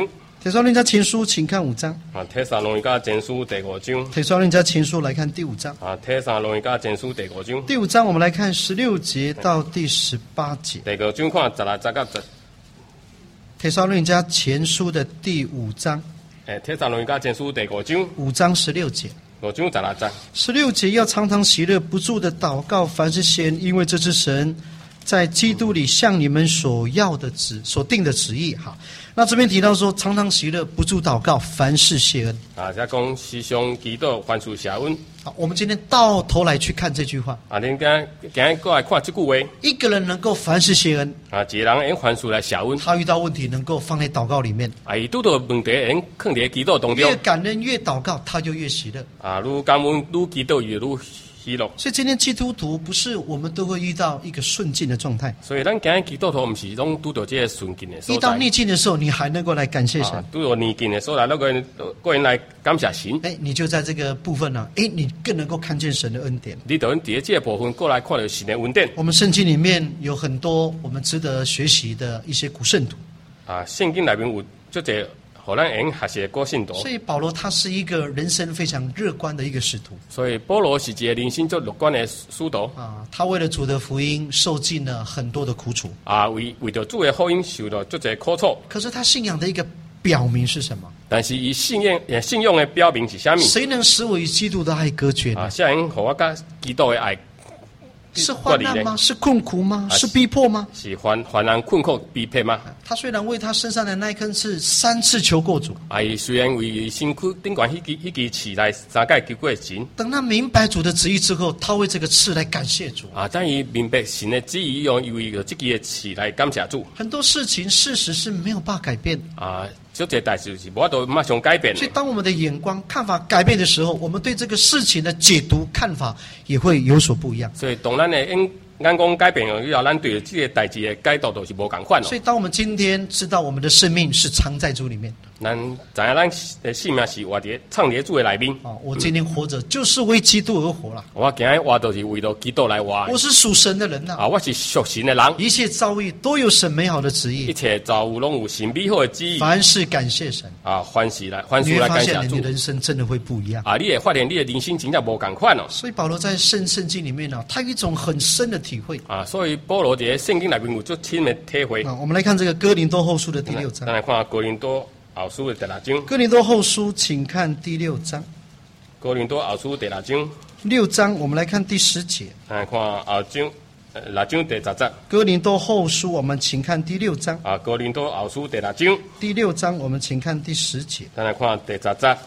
提撒罗尼迦前书，请看5章。 啊，提撒罗尼迦前书第5章。 提撒罗尼迦前书来看第5章。 啊，提撒罗尼迦前书第5章。 第5章我们来看16节到第18节。 第5章看16节到10。 提撒罗尼迦前书的第5章。 提撒罗尼迦前书第5章。 5章16节。 5章16节。 16节要常常喜乐，不住的祷告，凡事谢恩，因为这是神在基督里向你们所定的旨意。好，那这边提到说，常常喜乐，不住祷告，凡事谢恩。 啊，再讲时常祈祷，凡事谢恩。 好，我们今天到头来去看这句话。 啊，恁今日过来看这句话。 一个人能够凡事谢恩。 啊，一个人用凡事来谢恩。 他遇到问题能够放在祷告里面。 啊，伊遇到问题用放在祈祷当中。 越感恩越祷告，他就越喜乐。 啊，愈感恩愈祈祷越愈喜乐。 所以今天基督徒不是我们都会遇到一个顺境的状态。 所以咱今日基督徒不是拢拄到这个顺境的所在。 遇到逆境的时候，你还能够来感谢神。 拄到逆境的所在，个人来感谢神。 你就在这个部分呢，你更能够看见神的恩典。 你就伫这个部分过来看到神的恩典。 我们圣经里面有很多我们值得学习的一些古圣徒。 啊，圣经里面有这个。互咱用学习的古信徒， 所以保罗他是一个人生非常乐观的一个使徒。 所以保罗是一个人生最乐观的使徒。 啊，他为了主的福音受尽了很多的苦楚。 啊，为着主的福音受到足侪苦楚。 可是他信仰的一个表明是什么？ 但是以信仰的表明是啥物？ 谁能使我与基督的爱隔绝呢？ 啊，谁能互我甲基督的爱？ 是患难吗？是困苦吗？是逼迫吗？ 是患难困苦逼迫吗？ 他虽然为他身上的那一根刺3次求过主， 虽然为身躯顶管迄支刺来3界求过神。 等他明白主的旨意之后，他为这个刺来感谢主。 啊，当伊明白神的旨意，用为这支的刺来感谢主。 很多事情事实是没有办法改变。 啊。这个代志是无法度马上改变。 所以，当我们的眼光、看法改变的时候，我们对这个事情的解读、看法也会有所不一样。 所以，当咱的眼光改变了以后，咱对这个代志的解读都是无同款了。 所以，当我们今天知道我们的生命是藏在主里面， 咱知影咱的性命是活在藏在主的内面。 我今天活着就是为基督而活了。 我今日活就是为了基督来活。 我是属神的人呐。 啊，我是属神的人。 一切遭遇都有神美好的旨意。 一切遭遇拢有神美好的旨意。 凡事感谢神。 啊，凡事来感谢主。 你会发现你的人生真的会不一样。 啊，你会发现你的人生真正无同款哦。 所以保罗在圣经里面呢，他有一种很深的体会。 啊，所以保罗在圣经里面有足深的体会。 我们来看这个哥林多后书的第6章。 咱来看哥林多后书的第6章。 哥林多后书，请看第6章。 哥林多后书第6章。 6章，我们来看第10节。 来看后章6章第10节。 哥林多后书，我们请看第6章。 啊，哥林多后书第6章。 第6章，我们请看第10节。 咱来看第10节。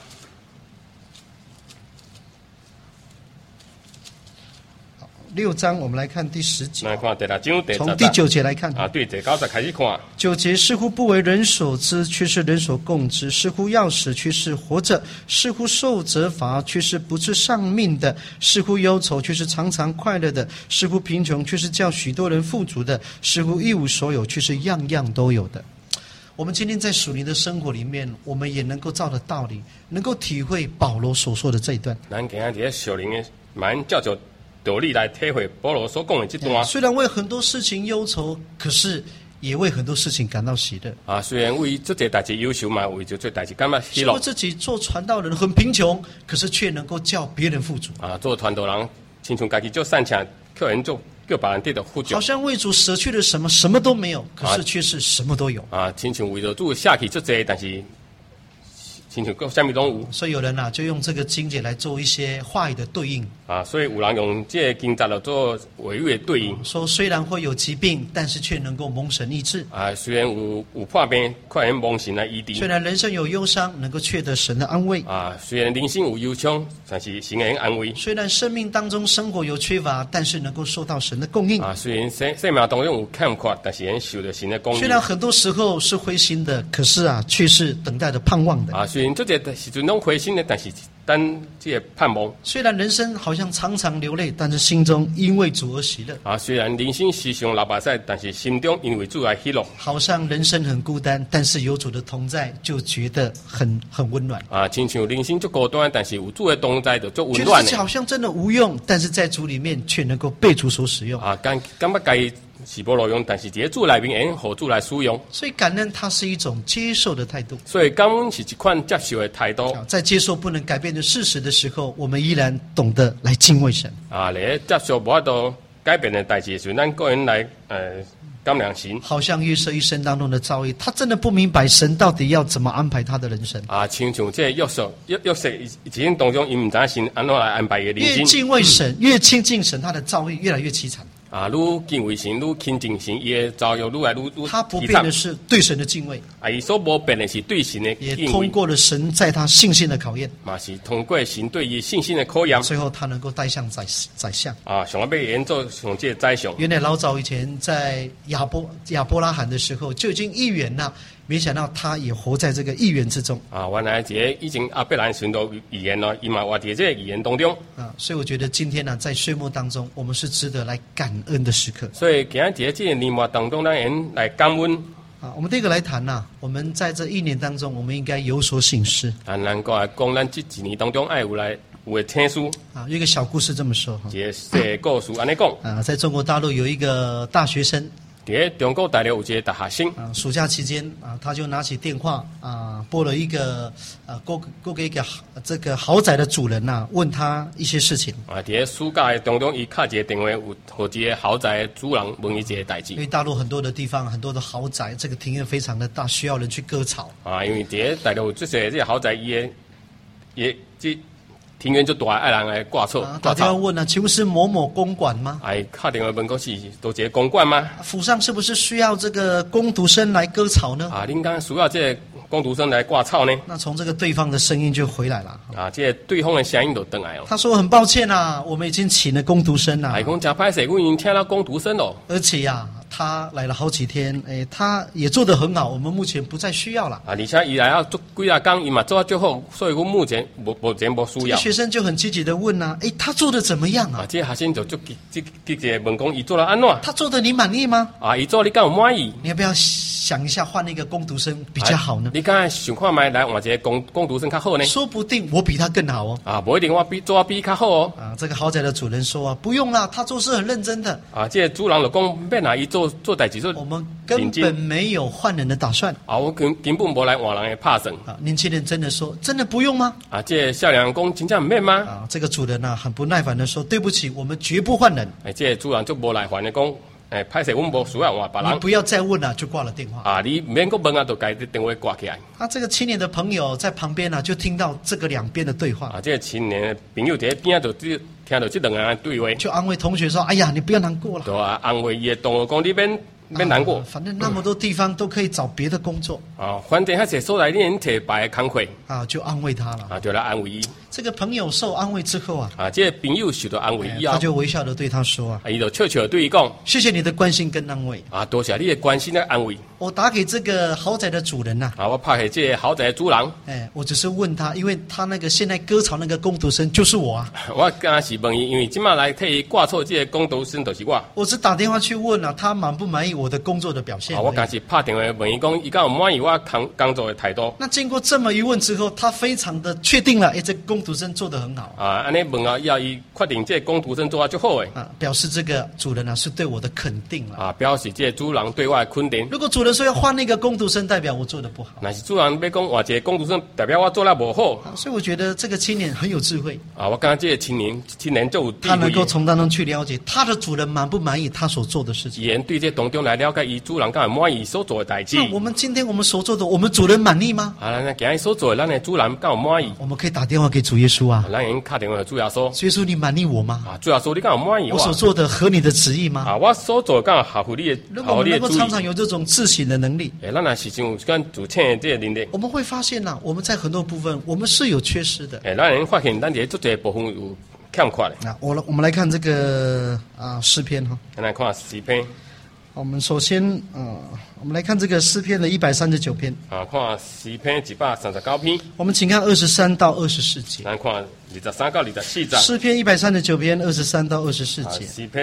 6章，我们来看第10节。 来看第6章第10节。 从第9节来看。 啊，对，第9节开始看。 9节似乎不为人所知，却是人所共知；似乎要死，却是活着；似乎受责罚，却是不致丧命的；似乎忧愁，却是常常快乐的；似乎贫穷，却是叫许多人富足的；似乎一无所有，却是样样都有的。我们今天在属灵的生活里面，我们也能够照着道理，能够体会保罗所说的这一段。 咱今日在属灵的蛮照着道理来体会保罗所讲的这段。 虽然为很多事情忧愁，可是也为很多事情感到喜乐。啊， 虽然为这些代志忧愁嘛，为这些代志感到喜乐。 说自己做传道人很贫穷，可是却能够叫别人富足。 啊，做传道人，亲像家己做善钱，叫人做。叫别人得到富足， 好像为主舍去了什么，什么都没有，可是却是什么都有。 啊，亲像为了主下去这些，但是亲像什么都有。 所以有人就用这个经节来做一些话语的对应。 啊，所以有人用这个经节来做话语的对应。 说虽然会有疾病，但是却能够蒙神医治。 啊，虽然有破病，快能蒙神来医治。 虽然人生有忧伤，能够却得神的安慰。 啊，虽然人生有忧伤，但是神能安慰。 虽然生命当中生活有缺乏，但是能够受到神的供应。 啊，虽然生命当中有欠缺，但是能受到神的供应。 虽然很多时候是灰心的，可是却是等待着盼望的。 啊，虽然这个时阵拢灰心的，但是等这个盼望。 虽然人生好像常常流泪，但是心中因为主而喜乐。 啊，虽然人生时常流目屎，但是心中因为主而喜乐。 好像人生很孤单，但是有主的同在，就觉得很温暖。 啊，亲像人生足孤单，但是有主的同在就足温暖。 觉得自己好像真的无用，但是在主里面却能够被主所使用。 啊，感觉家己是无路用，但是伫主内面会互主来使用。 所以感恩它是一种接受的态度。 所以感恩是一款接受的态度。 在接受不能改变的事实的时候，我们依然懂得来敬畏神。 咧接受无法度改变的代志的时候，咱个人来感恩神。 好像约瑟一生当中的遭遇，他真的不明白神到底要怎么安排他的人生。 亲像这约瑟一生当中，伊唔知影神安怎来安排伊的人生。 越敬畏神，越亲近神，他的遭遇越来越凄惨。 愈敬畏神，愈亲近神，伊的遭遇愈来愈他不变的是对神的敬畏， 伊所无变的是对神的敬畏， 也通过了神在他信心的考验， 嘛是通过神对伊信心的考验， 最后他能够带向宰相。 上尾要演做上这宰相。 原来老早以前在亚伯拉罕的时候就已经预言了，没想到他也活在这个预言之中。 原来这个已经阿伯兰寻到预言了，伊嘛活在这个预言当中。 所以我觉得今天呢，在岁末当中，我们是值得来感恩的时刻。 所以今日在这个年末当中，咱人来感恩。 我们第一个来谈我们在这一年当中，我们应该有所省思。 咱个来讲，咱这一年当中爱有的听书。 有一个小故事这么说一个小故事安尼讲。 在中国大陆有一个大学生。 在中国大陆有一个大学生暑假期间他就拿起电话拨了一个拨给一个这个豪宅的主人问他一些事情。 在暑假当中，伊敲一个电话，有和一个豪宅的主人问伊一个代志。 因为大陆很多的地方，很多的豪宅，这个庭院非常的大，需要人去割草。 因为在大陆这些这个豪宅，伊这庭院就大，爱人来挂草。 打电话问请问是某某公馆吗？ 敲电话问讲是都一个公馆吗？ 府上是不是需要这个工读生来割草呢？ 恁刚需要这个工读生来挂草呢？ 那从这个对方的声音就回来了。 这个对方的声音就回来了。 他说很抱歉我们已经请了工读生讲真歹势，我已经请了工读生了。 而且他来了好几天，他也做得很好，我们目前不再需要了。 而且伊来要做几啊天，伊嘛做得最好，所以我目前无需要。 学生就很积极的问他做得怎么样这学生就积极问讲，伊做得安怎？ 他做得你满意吗？ 伊做你敢有满意？ 你要不要想一下换一个工读生比较好呢？ 你敢想看卖来换一个工读生较好呢？ 说不定我比他更好不一定我比较好这个豪宅的主人说不用啦，他做事很认真的。 这个主人就讲免伊做代志。 我们根本没有换人的打算我根本无来换人的拍算年轻人真的说真的不用吗？ 这个少年人讲真正唔免吗？ 这个主人很不耐烦的说对不起，我们绝不换人。 这个主人就无耐烦的讲歹势，我们无需要换别人。 你不要再问了，就挂了电话你免个问就该电话挂起来。 这个青年的朋友在旁边就听到这个两边的对话这个青年的朋友在边就听到这两个人的对话， 就安慰同学说哎呀你不要难过了。 对安慰伊的同学讲你免难过， 反正那么多地方都可以找别的工作反正遐些所在你能摕别的工课就安慰他了就来安慰伊。 这个朋友受安慰之后这个朋友受到安慰以后， 他就微笑的对他说伊就笑笑对伊讲谢谢你的关心跟安慰多谢你的关心跟安慰。 我打给这个豪宅的主人我拍给这个豪宅的主人我只是问他，因为他那个现在割草那个工读生就是我我刚是问伊，因为今麦来替伊挂错这个工读生就是我只打电话去问他满不满意我的工作的表现我刚是拍电话问伊讲伊敢有满意我工作的态度。 那经过这么一问之后，他非常的确定了这个工读生做得很好安尼问要伊确定这个工读生做得最好的表示这个主人是对我的肯定了表示这个主人对我的肯定。 如果主人说要换那个工读生，代表我做得不好。 那是主人要讲换一个工读生，代表我做得不好所以我觉得这个青年很有智慧我感觉这个青年就有智慧， 他能够从当中去了解他的主人满不满意他所做的事情， 伊对这当中来了解伊主人敢有满意所做的代志。 那我们今天我们所做的，我们主人满意吗？ 那今日所做的，咱的主人敢有满意？ 我们可以打电话给主耶稣咱用打电话给主耶稣。 主耶稣，你满意我吗？ 主耶稣，你敢有满意我所做的合你的旨意吗？ 我所做的敢有合乎你的旨意？ 如果我们能够常常有这种自省的能力， 咱若是像跟自省的这个能力， 我们会发现我们在很多部分我们是有缺失的。 咱能发现咱这足这部分有欠缺的。 我们来看这个诗篇咱来看诗篇。 我们首先我们来看这个诗篇的139篇看诗篇139篇。我们请看23到24节。 咱看23到24节。 诗篇139篇23到24节。 诗篇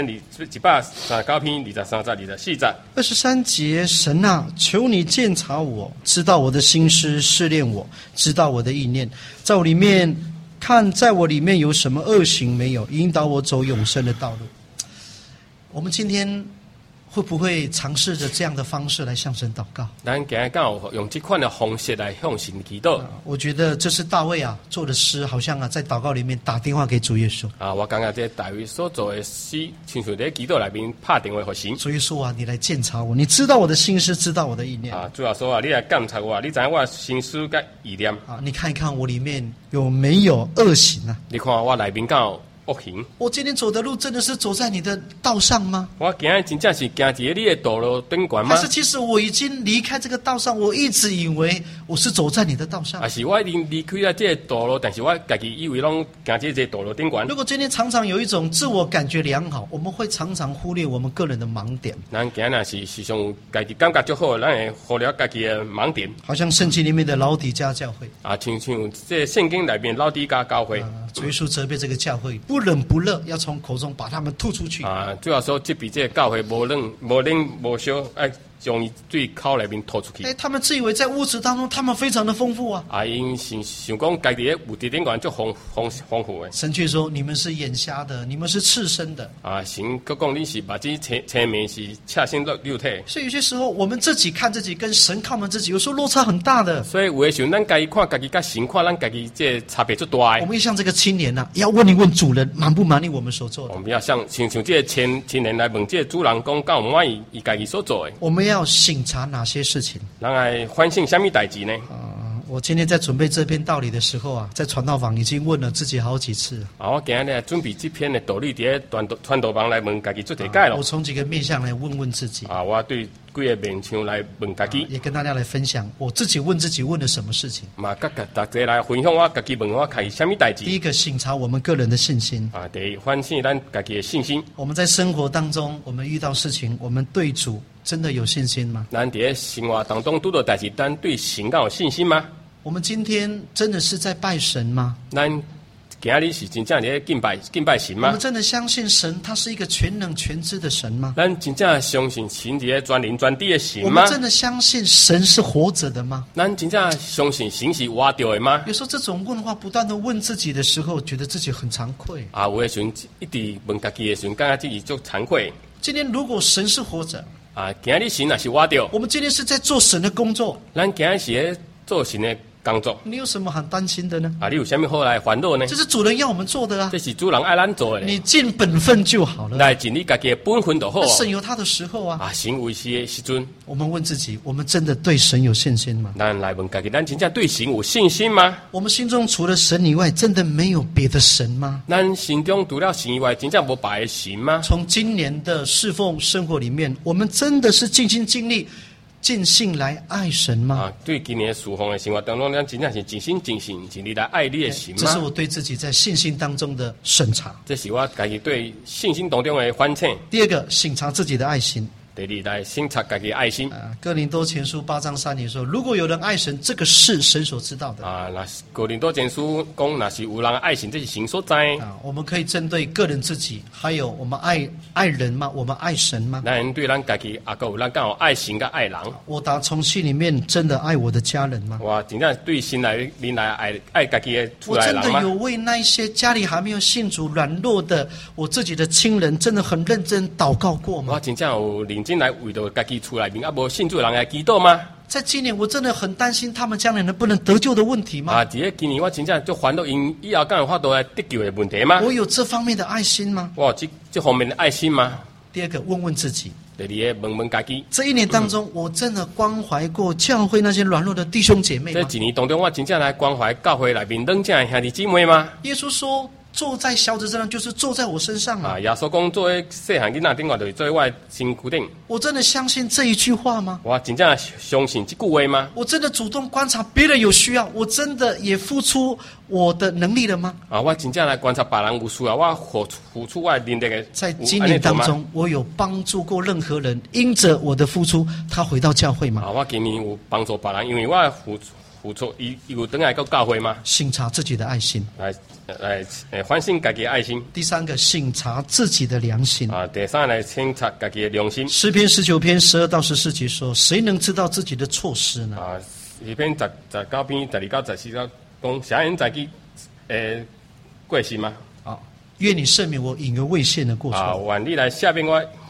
139篇23到24节。 23节，神啊，求你鉴察我，知道我的心思，试炼我，知道我的意念，在我里面看，在我里面有什么恶行没有，引导我走永生的道路。我们今天会不会尝试着这样的方式来向神祷告？ 咱今日敢有用这款的方式来向神祈祷？ 我觉得这是大卫做的诗，好像在祷告里面打电话给主耶稣。 我感觉这大卫所做的诗，亲像在祈祷里面拍电话给神。 主耶稣你来鉴察我，你知道我的心思，知道我的意念。 主要说你来监察我，你知道我心思跟意念。 你看一看我里面有没有恶行啊？ 你看我里面敢有恶行？ 我今天走的路真的是走在你的道上吗？ 我今日真正是行在你的道路顶端吗？ 还是其实我已经离开这个道上，我一直以为我是走在你的道上？ 还是我已经离开了这个道路，但是我自己以为拢行在这个道路顶端？ 如果今天常常有一种自我感觉良好，我们会常常忽略我们个人的盲点。 咱今日是时常自己感觉就好，咱会忽略自己的盲点。 好像圣经里面的老底嘉教会像这圣经里面老底嘉教会主耶稣责备这个教会不冷不热，要从口中把他们吐出去。 主要说这比这个教会无冷无烧，将伊对口里面吐出去。 他们自以为在物质当中，他们非常的丰富因想讲家己的物质顶端就丰富的。 神却说：你们是眼瞎的，你们是赤身的。 神佮讲你是目睭青面是赤身肉体。 所以有些时候我们自己看自己，跟神看我们自己，有时候落差很大的。 所以有的时候咱家己看家己，跟神看咱家己，这差别最大的。 我们像这个青年要问一问主人满不满意我们所做的。 我们要像这个青年来问这个主人讲，敢有满意伊家己所做的。 我们要省察哪些事情？ 咱来反省什么代志呢？ 我今天在准备这篇道理的时候在传道房已经问了自己好几次。 我今日准备这篇的道理，在传道房来问家己做题解了。 我从几个面向来问自己。 我对几个面向来问家己， 也跟大家来分享我自己问自己问了什么事情。 跟大家来分享我家己问我开始什么代志。 第一个，省察我们个人的信心。 第一，反省咱家己的信心。 我们在生活当中，我们遇到事情，我们对主真的有信心吗？ 咱在生活当中遇到代志，咱对神有信心吗？ 我们今天真的是在拜神吗？ 咱今日是真正在敬拜神吗？ 我们真的相信神他是一个全能全知的神吗？ 咱真正相信神是专灵专知的神吗？ 我们真的相信神是活着的吗？ 咱真正相信神是活着的吗？ 有时候这种问话不断的问自己的时候，觉得自己很惭愧。 有的时候一直问家己的时候，感觉自己就惭愧。 今天如果神是活着， 今日神也是活着， 我们今天是在做神的工作， 咱今日是在做神的工作， 你有什么很担心的呢？ 你有什么好来烦恼呢？ 这是主人要我们做的这是主人爱咱做的。 你尽本分就好了， 来尽你家己的本分就好。 神有他的时候神为时的时阵， 我们问自己：我们真的对神有信心吗？ 咱来问家己：咱真正对神有信心吗？ 我们心中除了神以外，真的没有别的神吗？ 咱心中除了神以外，真正无别的神吗？ 从今年的侍奉生活里面，我们真的是尽心尽力尽性来爱神吗？ 对今年侍奉的生活当中，咱真正是尽心尽力来爱你的神吗？ 这是我对自己在信心当中的审查。 这是我家己对信心当中的反省。 第二个，审查自己的爱心。 第二，来审查家己的爱心。 哥林多前书8章3节说：如果有人爱神，这个是神所知道的。 那哥林多前书讲，若是有人爱神，这是神所知。 我们可以针对个人自己，还有我们爱人吗？我们爱神吗？ 咱对咱家己，还有咱刚好爱神跟爱人。 我打从心里面真的爱我的家人吗？ 我真正对心里面来爱家己的出来人吗？ 我真的有为那一些家里还没有信主软弱的我自己的亲人，真的很认真祷告过吗？ 我真正有认真来为着家己出来面无信主的人来祈祷吗？ 在今年我真的很担心他们将来能不能得救的问题吗？ 今年我真正就烦恼因以后敢有法度来得救的问题吗？ 我有这方面的爱心吗？ 我有这方面的爱心吗？ 第二个，问问自己。 第二个，问家己。 这一年当中，我真的关怀过教会那些软弱的弟兄姐妹吗？ 这一年当中，我真正来关怀教会内面软弱的兄弟姊妹吗？ 耶稣说：坐在小子身上，就是坐在我身上耶稣讲，做细汉囡仔顶，就是做我身躯顶。 我真的相信这一句话吗？ 我真正相信这句话吗？ 我真的主动观察别人有需要，我真的也付出我的能力了吗？ 我真正来观察别人有需要，我付出我的能力的。 在今年当中，我有帮助过任何人，因着我的付出，他回到教会吗？ 我今年有帮助别人，因为我付出，伊有等来到教会吗？ 省察自己的爱心， 来反省家己的爱心。 第三个，省察自己的良心。 第三来省察家己的良心。 诗篇19篇12到14节说：谁能知道自己的错失呢？ 诗篇19篇12到14节讲，谁人知己过失吗？ 愿你赦免我隐而未现的过错。 愿你来赦免我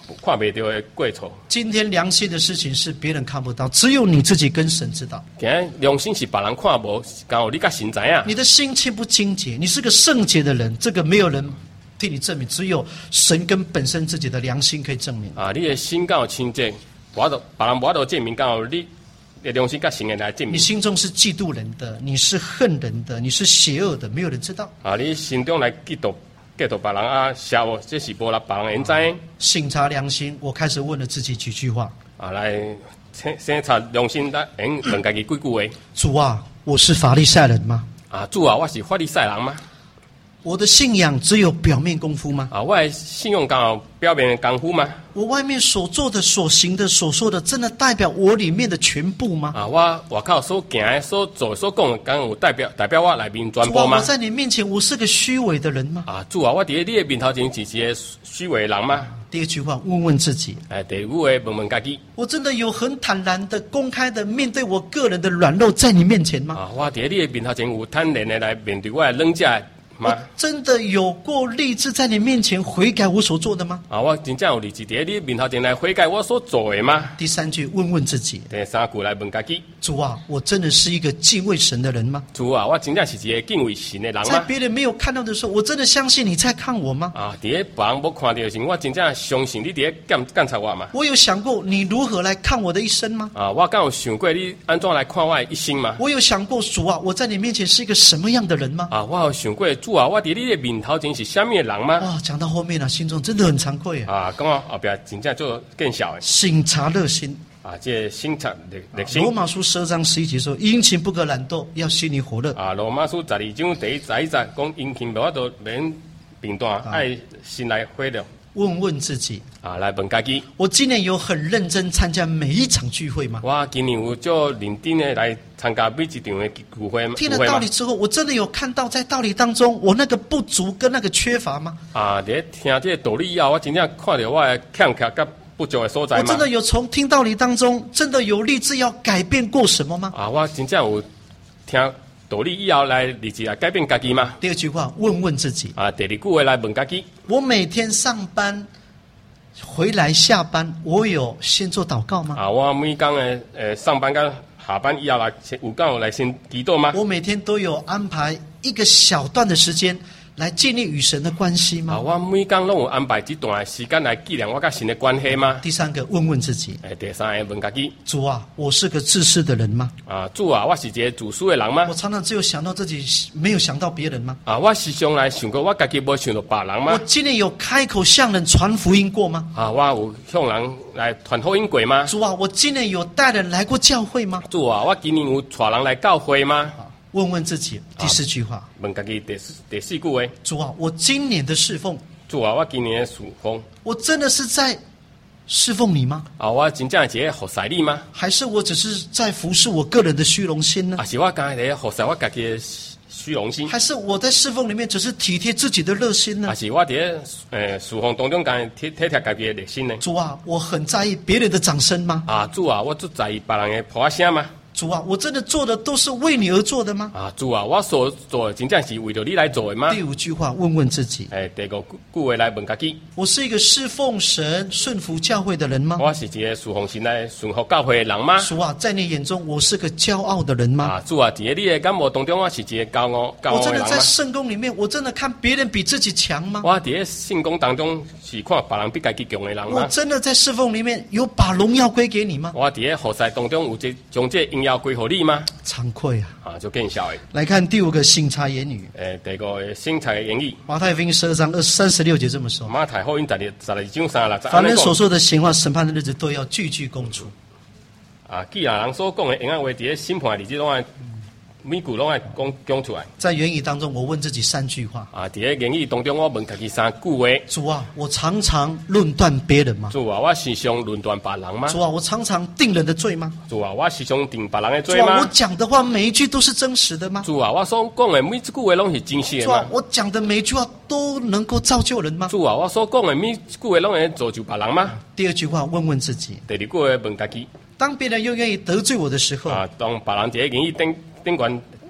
看袂到的过错。 今天良心的事情是别人看不到，只有你自己跟神知道。 今日良心是别人看无，刚好你甲神知影。 你的心清不清洁？你是个圣洁的人，这个没有人替你证明，只有神跟本身自己的良心可以证明。 啊，你的心刚好清洁，别人无法度证明，刚好你的良心甲神来证明。 你心中是嫉妒人的，你是恨人的，你是邪恶的，没有人知道。 啊，你心中来嫉妒别人啊，邪恶，这是无人别人会知。 省察良心，我开始问了自己几句话。 啊，来审查良心，来问家己几句话。 主啊，我是法利赛人吗？ 啊，主啊，我是法利赛人吗？ 我的信仰只有表面功夫吗？ 啊，我的信用刚好表面的功夫吗？ 我外面所做的、所行的、所说的，真的代表我里面的全部吗？ 啊，我外口所行的、所做、所讲的，刚有代表我内面全部吗？ 主啊，我在你面前，我是个虚伪的人吗？ 啊，主啊，我伫你的面头前是一个虚伪的人吗？ 第二句话，问问自己。 第五个问问家己。 我真的有很坦然的、公开的面对我个人的软弱在你面前吗？ 啊，我伫你的面头前有坦然的来面对我的软弱吗？ 我真的有过立志在你面前悔改我所做的吗？ 啊，我真正有立志伫你面头前来悔改我所做的吗？ 第三句，问问自己。 第三句来问家己。 主啊，我真的是一个敬畏神的人吗？ 主啊，我真正是一个敬畏神的人在吗？ 别人没有看到的时候，我真的相信你在看我吗？ 啊，伫别人无看到的时，我真正相信你伫监察我嘛？ 我有想过你如何来看我的一生吗？ 啊，我敢有想过你安怎来看我的一生吗？ 我有想过主啊，我在你面前是一个什么样的人吗？ 啊，我有想过主啊，我伫你的面头前是什么人吗？ 哇，讲到后面啊，心中真的很惭愧啊。 啊，感觉后壁真正做更小的。 省察热心。 啊，这心察热心。 罗马书12章11节说：殷勤不可懒惰，要心里火热。 啊，罗马书12章第11节讲殷勤无法度免平淡，爱心来火热。 问问自己啊，来问家己。 我今年有很认真参加每一场聚会吗？ 我今年有就认真的来参加每一场的聚会吗？ 听了道理之后，我真的有看到在道理当中我那个不足跟那个缺乏吗？ 啊，在听这个道理以后，我真正看到我的欠缺跟不足的所在吗？ 我真的有从听道理当中，真的有立志要改变过什么吗？ 啊，我真正有听道理以后来立志来改变家己吗？ 第二句话，问问自己。 啊，第二句话来问家己。我每天上班回来下班，我有先做祷告吗？ 啊，我每天上班跟下班以后来有够来先祈祷吗？ 我每天都有安排一个小段的时间来建立与神的关系吗？ 啊，我每天拢有安排这段时间来纪念我跟神的关系吗？ 第三个，问问自己。 第三个问家己。 主啊，我是个自私的人吗？ 啊，主啊，我是一个自私的人吗？ 我常常只有想到自己，没有想到别人吗？ 啊，我时常来想过我家己，无想到别人吗？ 我今年有开口向人传福音过吗？ 啊，我有向人来传福音过吗？ 主啊，我今年有带人来过教会吗？ 主啊，我今年有带人来教会吗？ 问问自己。第四句话， 问家己第四句话。 主啊，我今年的侍奉， 主啊，我今年的侍奉， 我真的是在侍奉你吗？ 啊，我真正是在服侍你吗？ 还是我只是在服侍我个人的虚荣心呢？ 啊，是我刚才在服侍我家己的虚荣心？ 还是我在侍奉里面只是体贴自己的热心呢？ 啊，是我在侍奉当中刚体贴家己的热心呢？ 主啊，我很在意别人的掌声吗？ 啊，主啊，我最在意别人的拍声吗？ 主啊，我真的做的都是为你而做的吗？ 啊，主啊，我所做的真正是为了你来做的吗？ 第五句话，问问自己。 第五句话来问家己。 我是一个侍奉神、顺服教会的人吗？ 我是一个侍奉神来顺服教会的人吗？ 主啊，在你眼中我是个骄傲的人吗？ 啊，主啊，在你的感觉当中，我是一个骄傲的人吗？ 我真的在圣宫里面，我真的看别人比自己强吗？ 我在圣宫当中是看别人比自己强的人吗？ 我真的在侍奉里面有把荣耀归给你吗？ 我在服侍当中有将这荣耀归给你吗？ 惭愧啊！ 啊，就更小的。 来看第五个省察言语。 第五个省察的言语。 马太福音12章36节这么说。 马太福音12章36节。 凡人所说的闲话，审判的日子都要句句公出。 啊，既然人所讲的闲话，在审判的日子拢爱每句拢爱讲出来。 在言语当中，我问自己3句话。 啊，在言语当中，我问自己3句话。 主啊，我常常论断别人吗？ 主啊，我时常论断别人吗？ 主啊，我常常定人的罪吗？ 主啊，我时常定别人的罪吗？ 主啊，我讲的话每一句都是真实的吗？ 主啊，我所讲的每一句话拢是真实的吗？ 主啊，我讲的每一句话都能够造就人吗？ 主啊，我所讲的每一句话拢会造就别人吗？ 第二句话，问问自己。 第二句话问家己。 当别人又愿意得罪我的时候， 啊，当别人在言语顶悬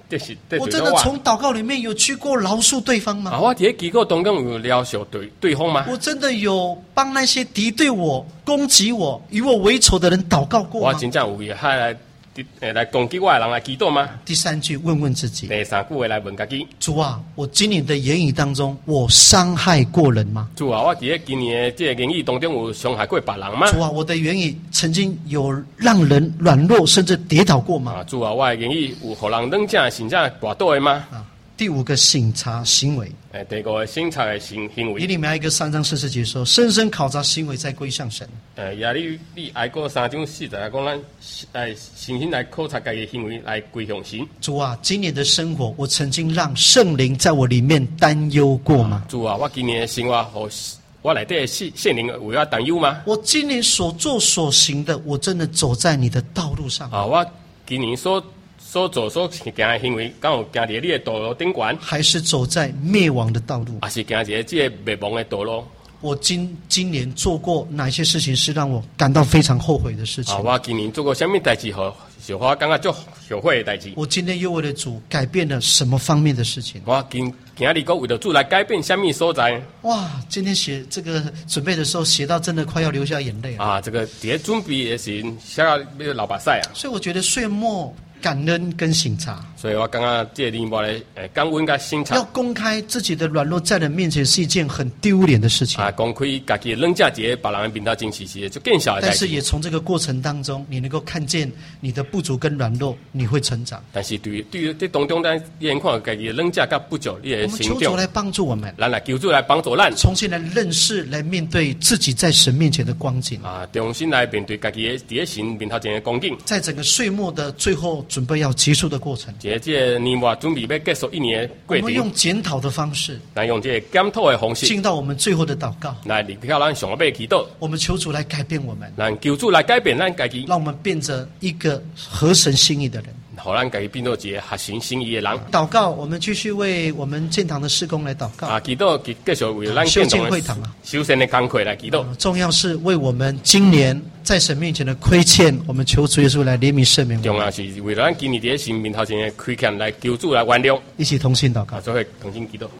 这是对我真的从祷告里面有去过饶恕对方吗？ 我伫祈祷当中有了解对方吗？ 我真的有帮那些敌对我、攻击我、与我为仇的人祷告过吗？ 我真正有为来攻击我的人来祈祷吗？ 第三句，问问自己。 第三句话来问家己： 主啊，我今年的言语当中，我伤害过人吗？ 主啊，我伫今年的这个言语当中有伤害过别人吗？ 主啊，我的言语曾经有让人软弱甚至跌倒过吗？ 主啊，我的言语有让人冷静甚至跌倒的吗？ 第五个省察行为。 第五个省察的行为。 以利米亚一3章40节说：深深考察行为，再归向神。 你挨过3章40讲咱深深来考察家己的行为，来归向神。 主啊，今年的生活，我曾经让圣灵在我里面担忧过吗？ 主啊，我今年的生活，我内底的圣灵为我担忧吗？ 我今年所做所行的，我真的走在你的道路上我今年所做所行的行为，敢有行在你的道路顶端， 还是走在灭亡的道路？ 还是行在这个灭亡的道路？ 我今年做过哪些事情是让我感到非常后悔的事情？ 我今年做过什么代志，是我感觉足后悔的代志？ 我今天又为了主改变了什么方面的事情？ 我今日个为了主来改变什么所在？ 哇！今天写这个准备的时候，写到真的快要流下眼泪了。 这个在准备的时候，写到要流目屎啊！ 所以我觉得岁末感恩跟省察， 所以我感觉这年末的感恩跟省察， 要公开自己的软弱在人面前是一件很丢脸的事情公开家己冷静在别人的面头前是就更小的代志。 但是也从这个过程当中，你能够看见你的不足跟软弱，你会成长。 但是对于这当中，咱你能看家己的冷静跟不足，你的成长。 我们求主来帮助我们， 咱来求主来帮助咱， 重新来认识、来面对自己在神面前的光景重新来面对家己的在神面头前的光景。 在整个岁末的最后准备要结束的过程， 这年末准备要结束一年的过程， 我们用检讨的方式， 来用这个检讨的方式， 进到我们最后的祷告， 来离开咱上尾祈祷。 我们求主来改变我们， 咱求主来改变咱家己， 让我们变成一个合神心意的人， 让咱家己变做一个合神心意的人。 祷告，我们继续为我们建堂的事工来祷告祈祷继续为咱修建会堂修建的工课来祈祷。 重要是为我们今年在神面前的亏欠，我们求主耶稣来怜悯赦免。 重要是为了咱今年在神面头前的亏欠来求主来原谅。 一起同心祷告。 做伙同心祈祷。